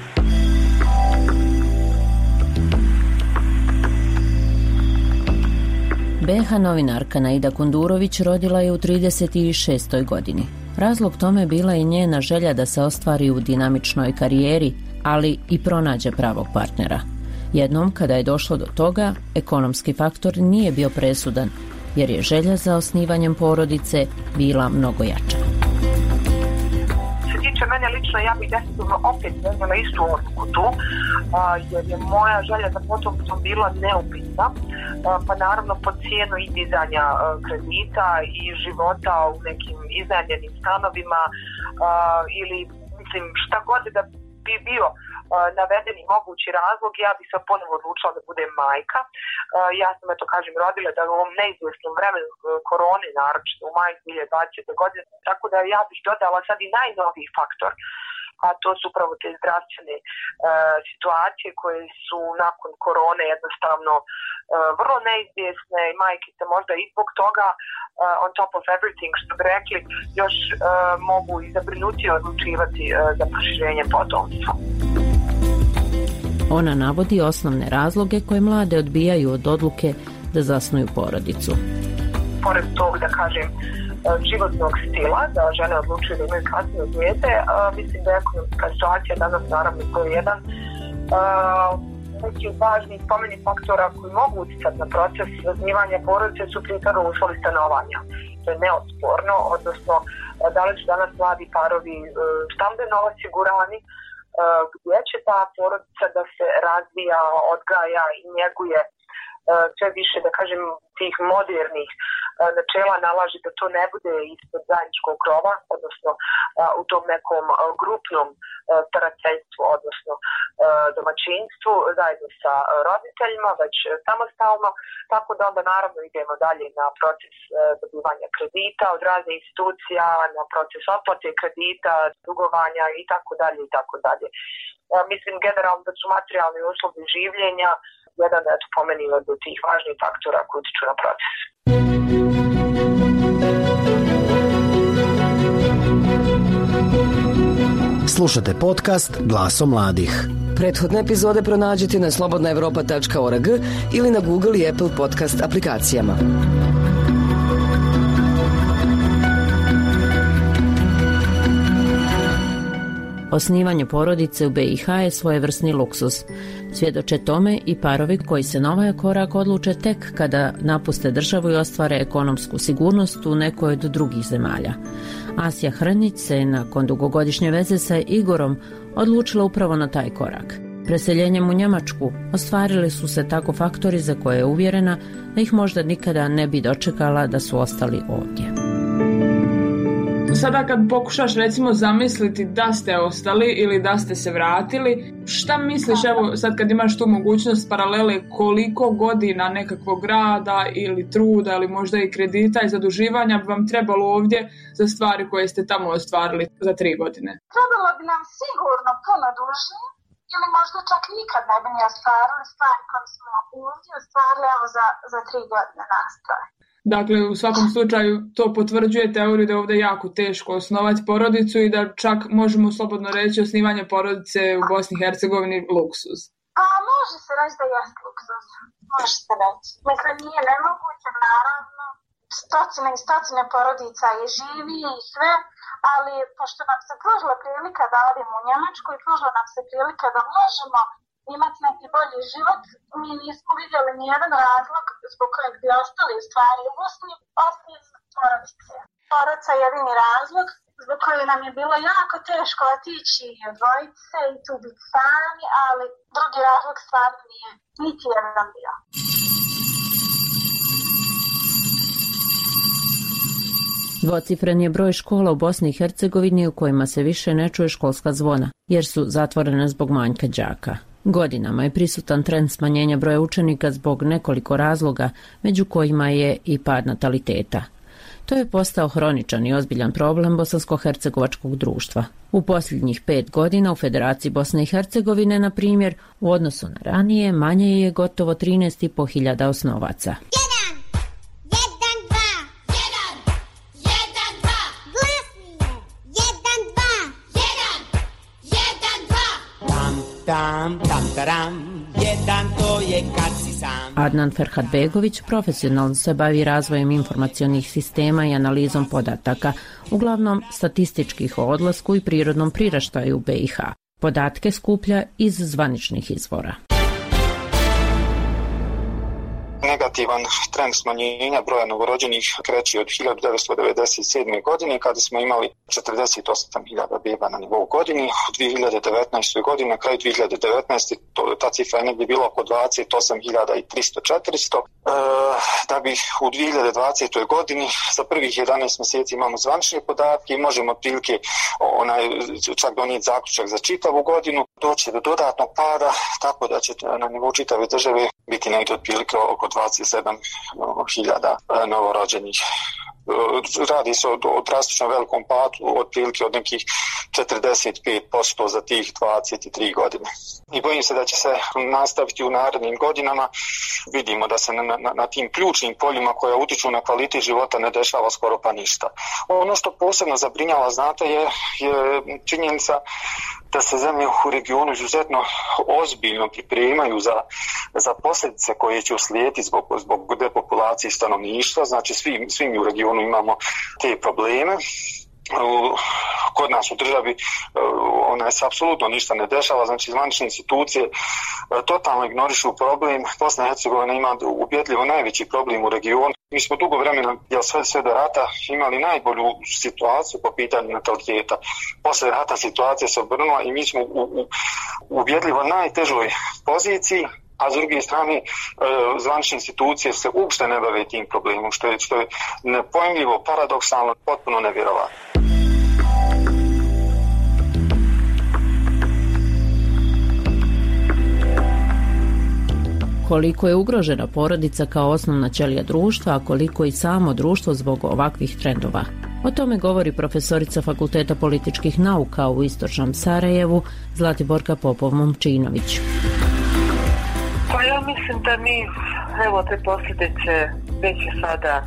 BiH novinarka Naida Kundurović rodila je u 36. godini. Razlog tome bila je njena želja da se ostvari u dinamičnoj karijeri, ali i pronađe pravog partnera. Jednom, kada je došlo do toga, ekonomski faktor nije bio presudan, jer je želja za osnivanjem porodice bila mnogo jača. Što se tiče mene lično, ja bih definitivno opet donijela istu odluku tu, jer je moja želja za potomstvom bila neupitna, pa naravno po cijenu i dizanja kredita i života u nekim iznajmljenim stanovima ili mislim šta god da bi bio navedeni mogući razlog, ja bih se ponovo odlučila da budem majka. Ja sam, rodila da u ovom neizvjesnom vremenu korone, naročito u maju 2020. godine, tako da ja bih dodala sad i najnoviji faktor, a to su upravo te zdravstvene situacije koje su nakon korone jednostavno vrlo neizvjesne i majke se možda i zbog toga on top of everything, što bi rekli, još mogu i zabrinutije odlučivati za proširenje potomstva. Ona navodi osnovne razloge koje mlade odbijaju od odluke da zasnuju porodicu. Pored tog, da kažem, životnog stila, da žene odlučuju da imaju kasnije dijete, mislim da je ekonomska situacija danas naravno to je jedan neki važni spomeni faktora koji mogu utjecati na proces zasnivanja porodice su prije uslovi stanovanja. To je neosporno, odnosno da li su danas mladi parovi stambeno osigurani, gdje će ta porodica da se razvija, odgaja i njeguje sve više, da kažem, tih modernih načela nalaže da to ne bude ispod zajedničkog krova, odnosno u tom nekom grupnom starateljstvu, odnosno domaćinstvu zajedno sa roditeljima, već samostalno, tako da onda naravno idemo dalje na proces dobivanja kredita od raznih institucija, na proces otplate kredita, dugovanja i tako dalje i tako dalje. Mislim generalno da su materijalni uslovi življenja jedan po meni od tih važnih faktora koji utiču na proces. Slušate podcast Glaso mladih. Prethodne epizode pronađite na slobodnaevropa.org ili na Google i Apple podcast aplikacijama. Osnivanje porodice u BiH je svojevrsni luksuz. Svjedoče tome i parovi koji se na ovaj korak odluče tek kada napuste državu i ostvare ekonomsku sigurnost u nekoj od drugih zemalja. Asja Hrnić se nakon dugogodišnje veze sa Igorom odlučila upravo na taj korak. Preseljenjem u Njemačku ostvarili su se tako faktori za koje je uvjerena da ih možda nikada ne bi dočekala da su ostali ovdje. Sada kad pokušaš recimo zamisliti da ste ostali ili da ste se vratili, šta misliš, evo sad kad imaš tu mogućnost paralele, koliko godina nekakvog rada ili truda ili možda i kredita i zaduživanja bi vam trebalo ovdje za stvari koje ste tamo ostvarili za 3 godine? Trebalo bi nam sigurno puno duže ili možda čak nikad ne bi ni ostvarili stvari koje smo ovdje ostvarili za 3 godine nastaje. Dakle, u svakom slučaju to potvrđuje teoriju da je ovdje jako teško osnovati porodicu i da čak možemo slobodno reći osnivanje porodice u Bosni i Hercegovini luksuz. A može se reći da je luksuz, može se reći. Mislim, nije nemoguće, naravno, stotine porodica je živi i sve, ali pošto nam se pružila prilika da odemo u Njemačku i pružila nam se prilika da možemo imati neki bolji život, mi nismo vidjeli nijedan razlog zbog kojeg bi ostali u stvari u Bosni osim porodice. Porodica je jedini razlog zbog kojeg nam je bilo jako teško otići od dvojice i tu biti sami, ali drugi razlog stvarno nije niti jedan bio. Dvocifren je broj škola u Bosni i Hercegovini u kojima se više ne čuje školska zvona, jer su zatvorene zbog manjka đaka. Godinama je prisutan trend smanjenja broja učenika zbog nekoliko razloga, među kojima je i pad nataliteta. To je postao hroničan i ozbiljan problem bosansko-hercegovačkog društva. U posljednjih 5 godina u Federaciji Bosne i Hercegovine, na primjer, u odnosu na ranije, manje je gotovo 13.500 osnovaca. Adnan Ferhatbegović profesionalno se bavi razvojem informacionih sistema i analizom podataka, uglavnom statističkih o odlasku i prirodnom priraštaju u BiH. Podatke skuplja iz zvaničnih izvora. Negativan trend smanjenja broja novorođenih kreće od 1997. godine kada smo imali 48.000 beba na nivou godini. U 2019. godini, na kraju 2019. ta cifra je negdje bila oko 28.300-400. Da bi u 2020. godini za prvih 11 mjeseci imamo zvanične podatke i možemo otprilike čak donijeti zaključak za čitavu godinu. doći do dodatnog pada, tako da će na nivou čitave države biti negdje otprilike oko 27.000 novorođenih. Radi se o drastično velikom padu, otprilike od nekih 45% za tih 23 godine. I bojim se da će se nastaviti u narednim godinama. Vidimo da se na tim ključnim poljima koja utiču na kvalitet života ne dešava skoro pa ništa. Ono što posebno zabrinjava, znate, je činjenica da se zemlje u regionu izuzetno ozbiljno pripremaju za posljedice koje će uslijediti zbog depopulacije stanovništva. Znači svi mi u regionu imamo te probleme. Kod nas u državi se apsolutno ništa ne dešava, znači zvanične institucije totalno ignorišu problem. Bosna i Hercegovina ima ubjedljivo najveći problem u regionu. Mi smo dugo vremena, sve do rata, imali najbolju situaciju po pitanju nataliteta. Posle rata situacija se obrnula i mi smo u ubjedljivo najtežoj poziciji, a s druge strane zvanične institucije se uopšte ne bave tim problemom, što je nepojmljivo, paradoksalno, potpuno nevjerovatno. Koliko je ugrožena porodica kao osnovna ćelija društva, a koliko i samo društvo zbog ovakvih trendova. O tome govori profesorica Fakulteta političkih nauka u Istočnom Sarajevu Zlatiborka Popov-Momčinović. Pa ja mislim da mi te posljedice već sada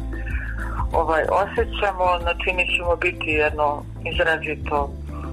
osjećamo, znači mi ćemo biti jedno izrazito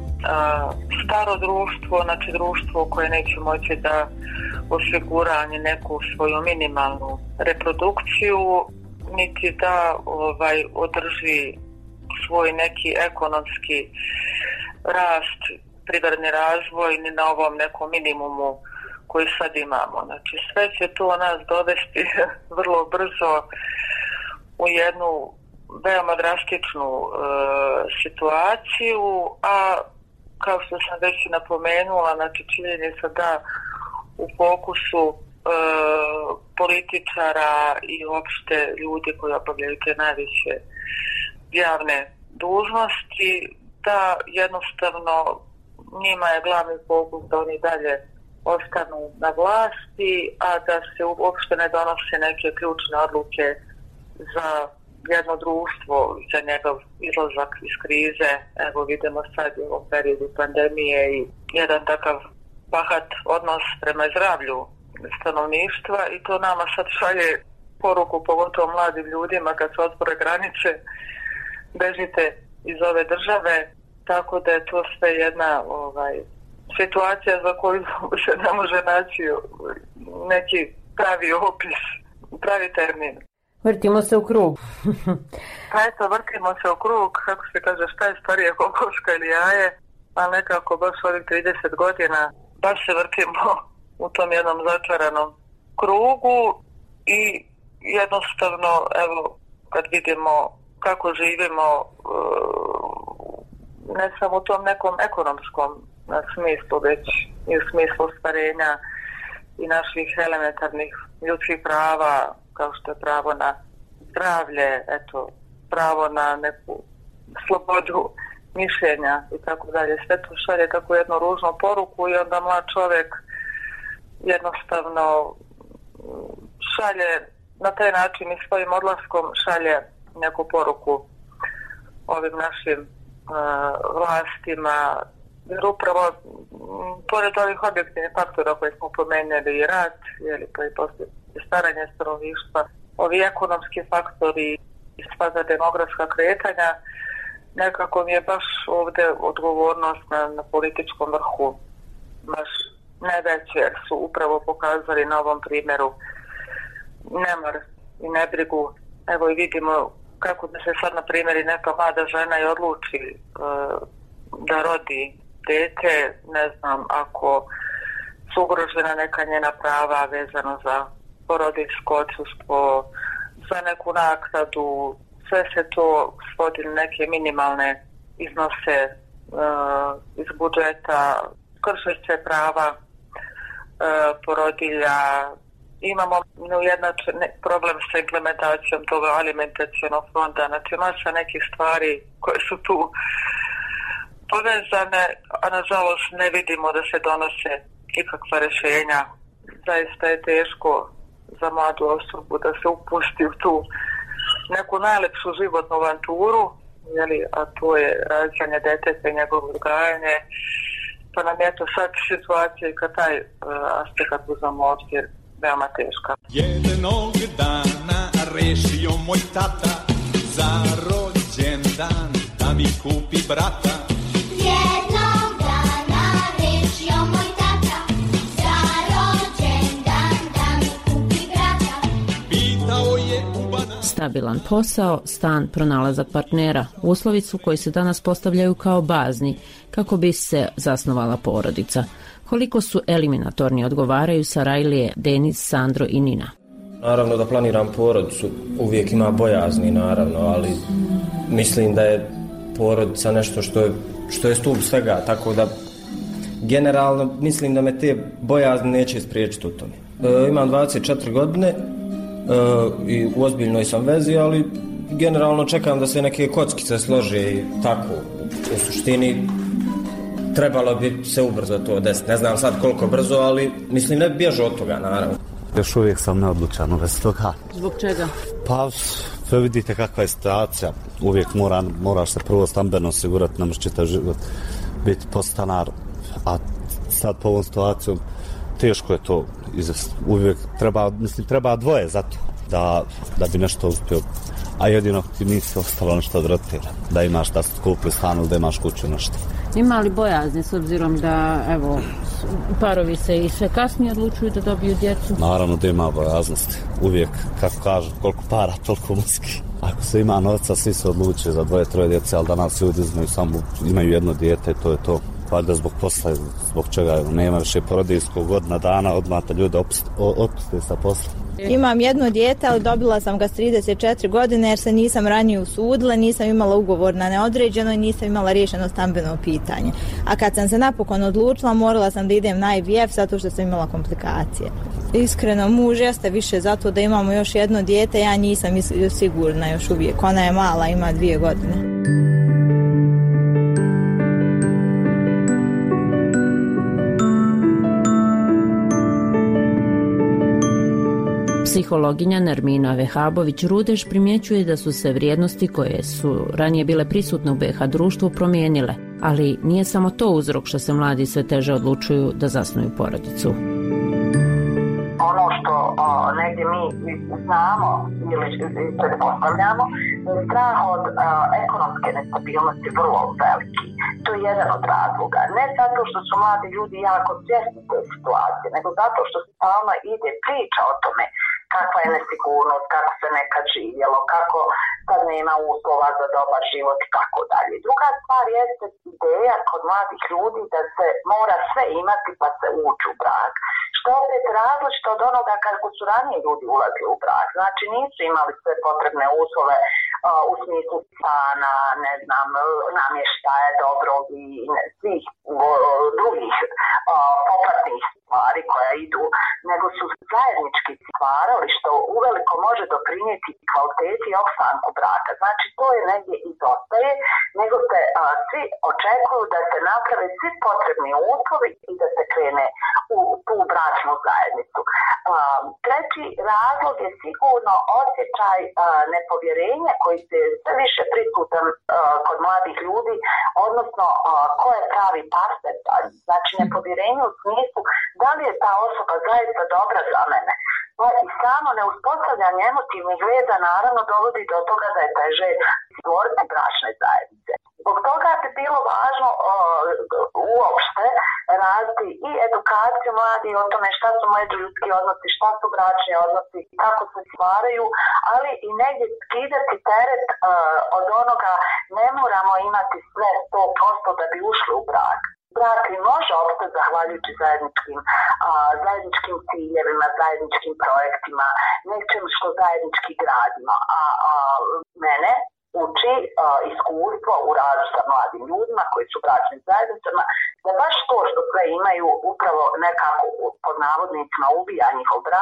staro društvo, znači društvo koje neće moći da osigura ni neku svoju minimalnu reprodukciju, niti da održi svoj neki ekonomski rast, privredni razvoj, ni na ovom nekom minimumu koji sad imamo. Znači sve će to nas dovesti vrlo brzo u jednu veoma drastičnu situaciju, a kao što sam već napomenula, znači činjenica da u fokusu političara i uopšte ljudi koji obavljaju te najviše javne dužnosti, da jednostavno njima je glavni fokus da oni dalje ostanu na vlasti, a da se uopšte ne donose neke ključne odluke za jedno društvo, za njegov izlazak iz krize. Evo vidimo sad u ovom periodu pandemije i jedan takav bahat odnos prema zdravlju stanovništva, i to nama sad šalje poruku, pogotovo mladim ljudima, kad se otvore granice, bežite iz ove države, tako da je to sve jedna situacija za koju se ne može naći neki pravi opis, pravi termin. Vrtimo se u krug. Pa eto, vrtimo se u krug, kako se kaže, šta je starije, kokoška ili jaje, ali nekako baš ovih 30 godina baš se vrtimo u tom jednom začaranom krugu i jednostavno, evo, kad vidimo kako živimo, ne samo u tom nekom ekonomskom smislu, već i u smislu ostvarenja i naših elementarnih ljudskih prava, kao što je pravo na zdravlje, pravo na neku slobodu mišljenja i tako dalje. Sve to šalje tako jednu ružnu poruku i onda mlad čovjek jednostavno šalje na taj način i svojim odlaskom šalje neku poruku ovim našim vlastima, jer upravo pored ovih objektivnih faktora koje smo pomenuli, i rat, pa i poslije staranje stanovništva, ovi ekonomski faktori i sva demografska kretanja, nekako mi je baš ovdje odgovornost na političkom vrhu baš najveće, jer su upravo pokazali na ovom primjeru nemar i nebrigu. Evo i vidimo kako da se sad, na primjer, i neka mlada žena i odluči da rodi dete, ne znam, ako su ugrožena neka njena prava vezano za porodiljsko odsustvo, za neku naknadu, sve se to svodi na neke minimalne iznose iz budžeta, kršeće prava porodilja. Imamo neujednačen problem sa implementacijom toga alimentacionog fonda, znači masa nekih stvari koje su tu povezane, a nažalost ne vidimo da se donose ikakva rješenja. Zaista je teško za mladu osobu da se upusti u tu neku najlepšu životnu avanturu, a to je rađanje deteta i njegovo odgajanje. Pa nam je to sad situacija i kad taj aspekt uzmemo u obzir veoma teška. Jednog dana rešio moj tata za rođendan da mi kupi brata. Jednog dana rešio moj tata za rođendan da mi kupi brata. Pitao je Stabilan posao, stan, pronalazak partnera, uslovi su koji se danas postavljaju kao bazni kako bi se zasnovala porodica. Koliko su eliminatorni odgovaraju Sarajlije, Denis, Sandro i Nina. Naravno da planiram porodicu, uvijek ima bojazni naravno, ali mislim da je porodica nešto što je stup svega, tako da generalno mislim da me te bojazni neće spriječiti u tome. Imam 24 godine i u ozbiljnoj sam vezi, ali generalno čekam da se neke kockice slože i tako. U suštini trebalo bi se ubrzo to desiti. Ne znam sad koliko brzo, ali mislim ne bježu od toga, naravno. Još uvijek sam neodlučan u vezi toga. Zbog čega? Pa, sve vidite kakva je situacija. Uvijek moraš se prvo stambeno osigurati, ne možeš čitav život biti podstanar. A sad po ovom situacijom teško je to izvesti. Uvijek treba dvoje za to da bi nešto uspio. A jedino ti nisi ostalo nešto od roditelja. Da imaš da skupi stan ili da imaš kuću nešto. Ima li bojazni s obzirom da, evo, parovi se i sve kasnije odlučuju da dobiju djecu? Naravno da ima bojaznosti. Uvijek, kako kažu, koliko para, toliko muski. Ako se ima novca, svi se odlučuju za 2-3 djece, ali danas ljudi imaju jedno dijete, to je to. Valjda zbog posla, zbog čega nema više porodiljskog godina dana, odmah te ljude otpuste sa posla. Imam jedno dijete, ali dobila sam ga s 34 godine jer se nisam ranije usudila, nisam imala ugovor na neodređeno i nisam imala riješeno stambeno pitanje. A kad sam se napokon odlučila, morala sam da idem na IVF zato što sam imala komplikacije. Iskreno, muž jeste više zato da imamo još jedno dijete, ja nisam sigurna još uvijek. Ona je mala, ima 2 godine. Psihologinja Nermina Vehabović-Rudeš primjećuje da su se vrijednosti koje su ranije bile prisutne u BiH društvu promijenile, ali nije samo to uzrok što se mladi sve teže odlučuju da zasnuju porodicu. Ono što negdje mi znamo ili pretpostavljamo, je strah od ekonomske nestabilnosti vrlo veliki. To je jedan od razloga. Ne zato što su mladi ljudi jako svjesni te situacije, nego zato što se stalno ide priča o tome kakva je nesigurnost, kako se nekad živjelo, kako sad nema uslova za dobar život i tako dalje. Druga stvar jeste ideja kod mladih ljudi da se mora sve imati pa se ući u brak. Što opet različito od onoga kako su ranije ljudi ulazili u brak. Znači nisu imali sve potrebne uslove u smislu stana, ne znam, namještaja dobrog i svih drugih popratnih stvari koja idu, nego su zajednički stvarali što uveliko može doprinijeti kvaliteti i opstanku braka. Znači to je negdje izostaje, nego se svi očekuju da se naprave svi potrebni uslovi i da se krene u tu bračnu zajednicu. Treći razlog je sigurno osjećaj nepovjerenja koji se sve više prisutan kod mladih ljudi, odnosno ko je pravi partner. Znači nepovjerenje u smislu da li je ta osoba zaista dobra za mene. I samo neuspostavljanje emotivnih veza naravno dovodi do toga da je teže stvoriti bračne zajednice. Zbog toga bi bilo važno uopšte raditi i edukaciju mladih o tome šta su međuljudski odnosi, šta su bračni odnosi, kako se stvaraju, ali i negdje skidati teret od onoga ne moramo imati sve 100% da bi ušli u brak. Brak i može opstati zahvaljujući zajedničkim ciljevima, zajedničkim projektima, nečem što zajednički gradimo. A mene uči iskustvo u radu sa mladim ljudima koji su u bračnim zajednicama, da baš to što sve imaju upravo nekako pod navodnicima ubija njihov brak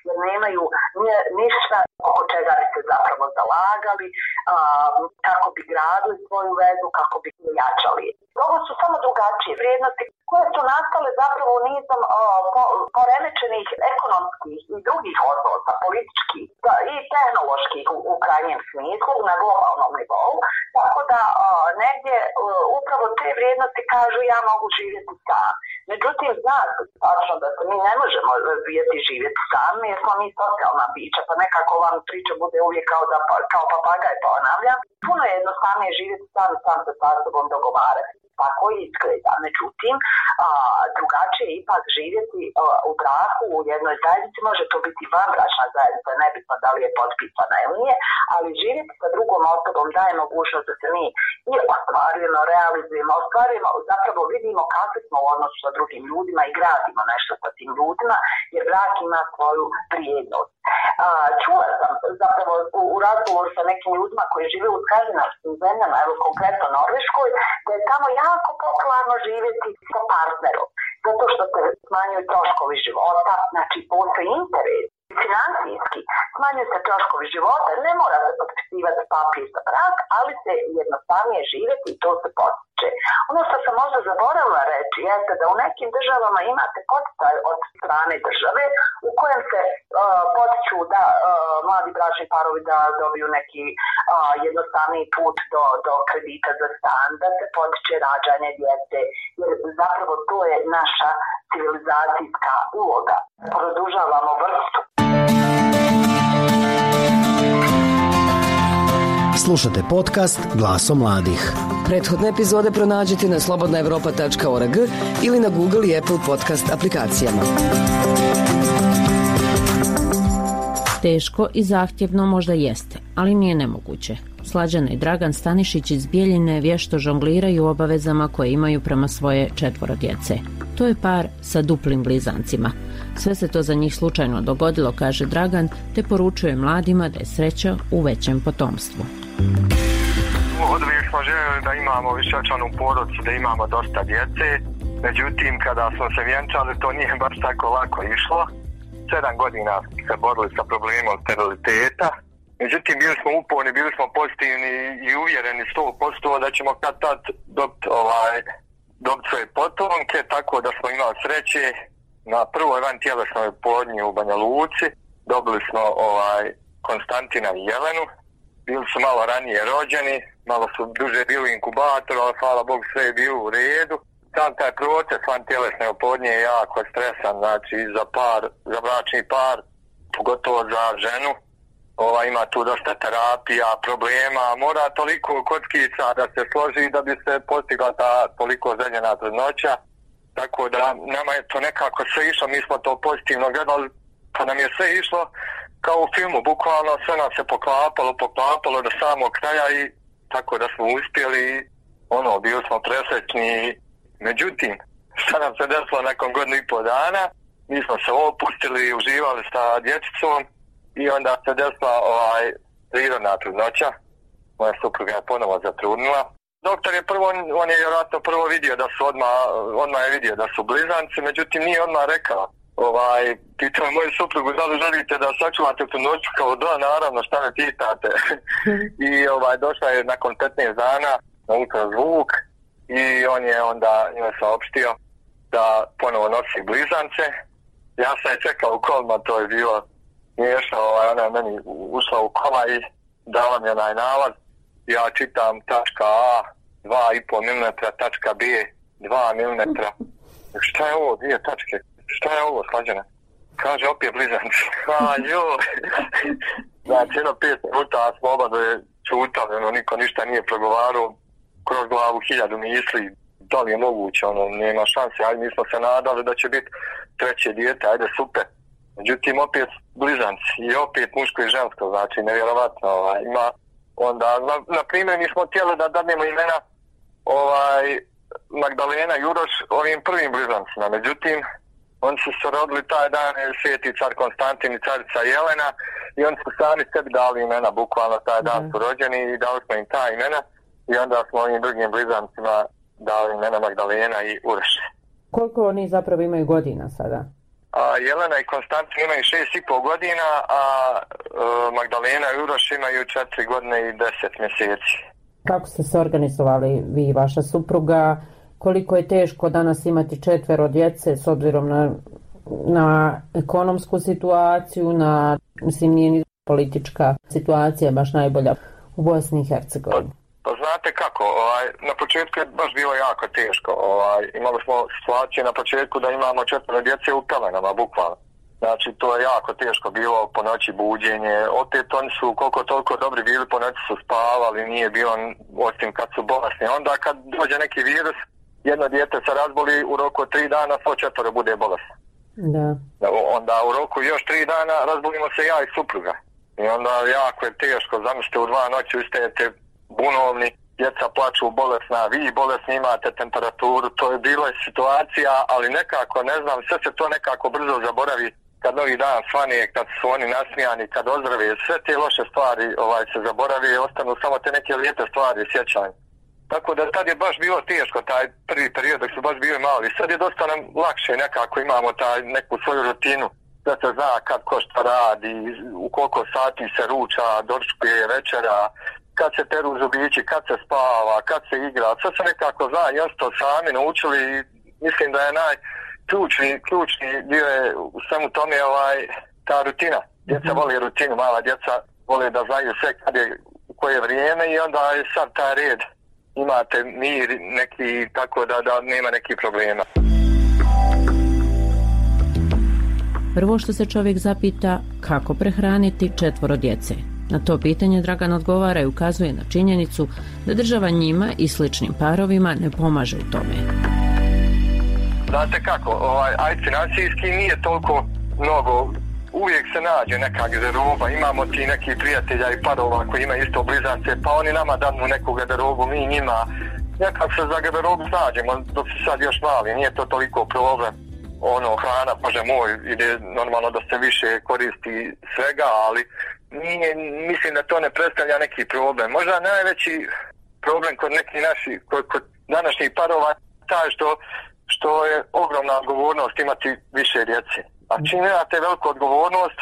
jer nemaju ništa oko čega bi se zapravo zalagali, kako bi gradili svoju vezu, kako bi jačali. Ovo su samo drugačije vrijednosti koje su nastale zapravo u nizom poremećenih ekonomskih i drugih odnosa, političkih i tehnoloških u krajnjem smislu na globalnom nivou. Tako da negdje upravo te vrijednosti kažu ja mogu živjeti sam. Međutim, znate tačno da se mi ne možemo razvijeti živjeti sami jer smo mi socijalna bića, pa nekako vam priča bude uvijek kao papagaj ponavljam. Puno je jednostavnije živjeti sam se sa sobom dogovarati. Tako izgleda. Međutim, drugačije je ipak živjeti u braku, u jednoj zajednici, može to biti vanbračna zajednica, nebitno da li je potpisana ili nije, ali živjeti sa drugom osobom daje mogućnost da se mi i ostvarujemo, realizujemo, zapravo vidimo kakvi smo u odnosu sa drugim ljudima i gradimo nešto sa tim ljudima, jer brak ima svoju vrijednost. Čula sam zapravo u razgovoru sa nekim ljudima koji žive u skandinavskim zemljama, evo konkretno Norveškoj, da je tamo jako popularno živjeti sa partnerom, zato što se smanjuju troškovi života, znači postoji interes. Financijski smanjuju se troškovi života, ne mora se potpisivati papir za brak, ali se jednostavnije živjeti i to se potiče. Ono što sam možda zaboravila reći jeste da u nekim državama imate poticaj od strane države u kojem se potiču da mladi bračni parovi da dobiju neki jednostavniji put do kredita za stan, da se potiče rađanje djece, jer zapravo to je naša civilizacijska uloga. Produžavamo vrstu. Slušate podcast Glasom mladih. Prethodne epizode pronađite na slobodnaevropa.org ili na Google i Apple podcast aplikacijama. Teško i zahtjevno možda jeste, ali nije nemoguće. Slađana i Dragan Stanišić iz Bijeljine vješto žongliraju obavezama koje imaju prema svoje 4 djece. To je par sa duplim blizancima. Sve se to za njih slučajno dogodilo, kaže Dragan, te poručuje mladima da je sreća u većem potomstvu. Oduvijek smo željeli da imamo višečlanu porodicu, da imamo dosta djece. Međutim, kada smo se vjenčali, to nije baš tako lako išlo. 7 godina se borili sa problemom steriliteta. Međutim, bili smo uporni, bili smo pozitivni i uvjereni 100% da ćemo kad tad dobiti svoje potomke, tako da smo imali sreće. Na prvoj vantjelesnoj oplodnji u Banja Luci dobili smo Konstantina i Jelenu. Bili su malo ranije rođeni, malo su duže bili u inkubatoru, ali hvala Bogu sve je bilo u redu. Sam taj proces vantjelesne oplodnje je jako stresan, znači za bračni par, pogotovo za ženu. Ima tu dosta terapija, problema, mora toliko kockica da se složi da bi se postigla ta toliko željena trudnoća. Tako da nama je to nekako sve išlo, mi smo to pozitivno gledali, pa nam je sve išlo kao u filmu, bukvalno sve nam se poklapalo do samog kraja i tako da smo uspjeli, bili smo presrećni. Međutim, šta nam se desilo nakon 1,5 dana, mi smo se opustili, uživali sa dječicom i onda se desila prirodna trudnoća. Moja supruga je ponovo zatrudnila. Doktor je on je vjerojatno prvo vidio da su odmah je vidio da su blizanci, međutim nije odmah rekao. Pitao moju suprugu da li želite da sačuvate trudnoću, kao da, naravno, šta me pitate. I došla je nakon 15 dana na ultrazvuk i on je onda njoj saopštio da ponovo nosi blizance. Ja sam je čekao u kolima, to je bilo smiješno, ona je meni ušla u kola i dala mi onaj nalaz. Ja čitam tačka A 2,5 mm, tačka B 2 mm. Šta je ovo, 2 tačke? Šta je ovo, Slađana? Kaže, opet blizanci. Znači, 5 minuta smo obadoje čutali, niko ništa nije progovarao, kroz glavu 1000 misli, da li je moguće, nema šanse, ajde, mi smo se nadali da će biti 3. dijete, ajde, super. Međutim, opet blizanci i opet muško i žensko, znači, nevjerovatno, ima. Onda, na primjer, mi smo htjeli da dadnemo imena Magdalena i Uroš ovim prvim blizancima, međutim, oni su se rodili taj dan, sveti car Konstantin i carica Jelena, i oni su sami sebi dali imena, bukvalno taj dan su rođeni i dali smo im ta imena, i onda smo ovim drugim blizancima dali imena Magdalena i Uroš. Koliko oni zapravo imaju godina sada? a Jelena i Konstantin imaju 6,5 godina, a Magdalena i Uroš imaju 4 godine i 10 mjeseci. Kako ste se organizovali vi i vaša supruga? Koliko je teško danas imati 4 djece s obzirom na ekonomsku situaciju, nije ni politička situacija baš najbolja u Bosni i Hercegovini? Pa znate kako, na početku je baš bilo jako teško. Imali smo situaciju na početku da imamo 4 djece u pelenama, bukvalno. Znači to je jako teško bilo, po noći buđenje, opet oni su koliko toliko dobri bili, po noći su spavali, nije bilo osim kad su bolesni. Onda kad dođe neki virus, jedno dijete se razboli, u roku 3 dana svo 4 bude bolesno. Da. Onda u roku još 3 dana razbolimo se ja i supruga. I onda jako je teško, zamislite u 2 noći ustajete bunovni, djeca plaču bolesna, vi bolesni imate temperaturu, to je bila situacija, ali nekako, ne znam, sve se to nekako brzo zaboravi kad novi dan svane, kad su oni nasmijani, kad ozdrave, sve te loše stvari se zaborave i ostanu samo te neke lijepe stvari, sjećanje. Tako da tad je baš bilo teško, taj prvi period dok su baš bili mali. Sad je dosta nam lakše nekako, imamo neku svoju rutinu, da se zna kad ko šta radi, u koliko sati se ruča, doručkuje, večera, kad se peru zubići, kad se spava, kad se igra, sve se nekako zna, jasno sami naučili i mislim da je ključni dio je u svemu tome ta rutina. Djeca vole rutinu, mala djeca vole da znaju sve kad je, u koje vrijeme i onda je sad taj red. Imate mir neki, tako da nema nekih problema. Prvo što se čovjek zapita, kako prehraniti 4 djece. Na to pitanje Dragan odgovara i ukazuje na činjenicu da država njima i sličnim parovima ne pomaže u tome. Znate kako, financijski nije toliko mnogo, uvijek se nađe neka garderoba, imamo ti neki prijatelja i parova koji imaju isto blizance, pa oni nama dadnu neku garderobu, mi njima, nekako se za garderobu snađemo, dok se sad još mali, nije to toliko problem. Hrana, bože moj, ide normalno da se više koristi svega, ali mislim da to ne predstavlja neki problem. Možda najveći problem kod nekih naših, kod današnjih parova, taj što je ogromna odgovornost imati više djece. A čim imate veliku odgovornost,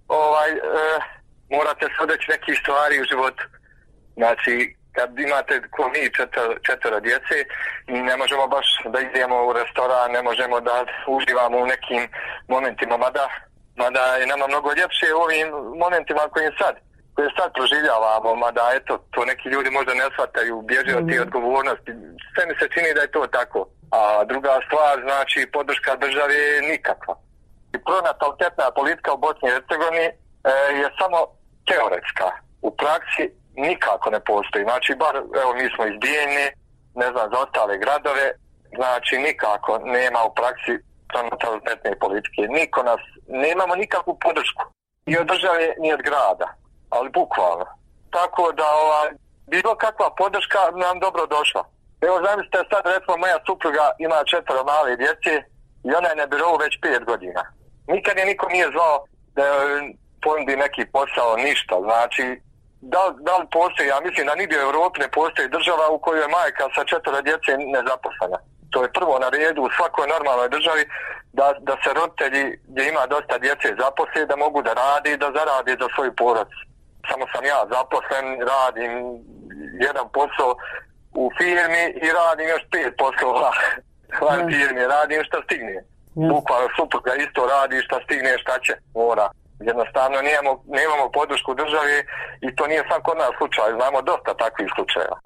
morate se odreći nekih stvari u životu. Znači, kad imate ko mi 4 djece i ne možemo baš da idemo u restoran, ne možemo da uživamo u nekim momentima, mada je nama mnogo ljepše u ovim momentima koje sad proživljavamo, mada eto, to neki ljudi možda ne shvataju, bježe od te odgovornosti. Sve mi se čini da je to tako. A druga stvar, znači, podrška države je nikakva. Pronatalitetna politika u Bosni i Hercegovini je samo teoretska. U praksi nikako ne postoji. Znači, mi smo izbijeni, ne znam, za ostale gradove, znači nikako nema u praksi pronatalitetne politike. Nemamo nikakvu podršku. I od države, ni od grada. Ali bukvalno. Tako da bilo kakva podrška nam dobro došla. Evo, zamislite sad, recimo, moja supruga ima 4 male djece i ona je na birovu već 5 godina. Nikad je niko nije zvao da ponudi neki posao, ništa. Znači, da li postoji, ja mislim da nigdje u Europi ne postoji država u kojoj je majka sa 4 djece nezaposlena. To je prvo na redu u svakoj normalnoj državi da se roditelji gdje ima dosta djece zaposle, da mogu da radi i da zaradi za svoju porodicu. Samo sam ja zaposlen, radim jedan posao u firmi i radim još 5 poslova van firmi, radim šta stigne. Bukvalno supruga isto radi šta stigne, šta će, mora. Jednostavno nemamo podršku države i to nije sam kod nas slučaj, znamo dosta takvih slučajeva.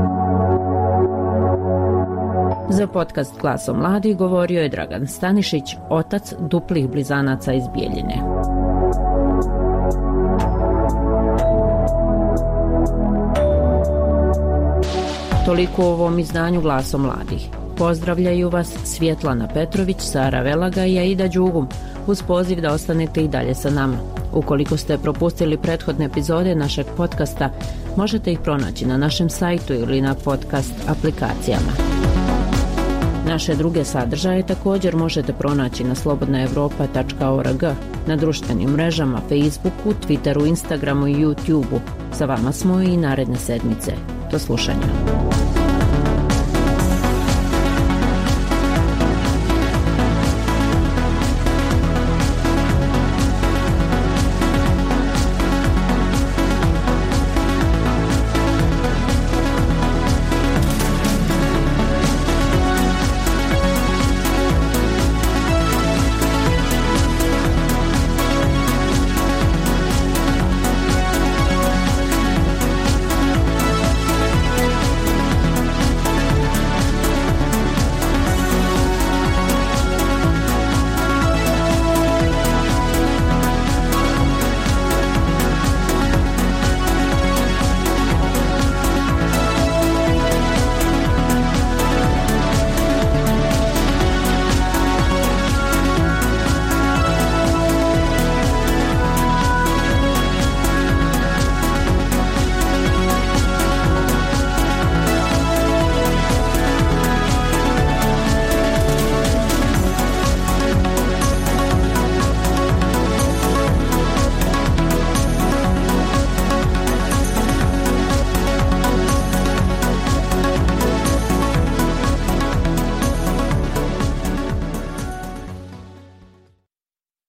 Za podcast Glasom mladih govorio je Dragan Stanišić, otac duplih blizanaca iz Bijeljine. Toliko u ovom izdanju Glasom mladih. Pozdravljaju vas Svjetlana Petrović, Sara Velaga i Aida Đugum, uz poziv da ostanete i dalje sa nama. Ukoliko ste propustili prethodne epizode našeg podcasta, možete ih pronaći na našem sajtu ili na podcast aplikacijama. Naše druge sadržaje također možete pronaći na slobodnaevropa.org, na društvenim mrežama Facebooku, Twitteru, Instagramu i YouTubeu. Sa vama smo i naredne sedmice. Do slušanja.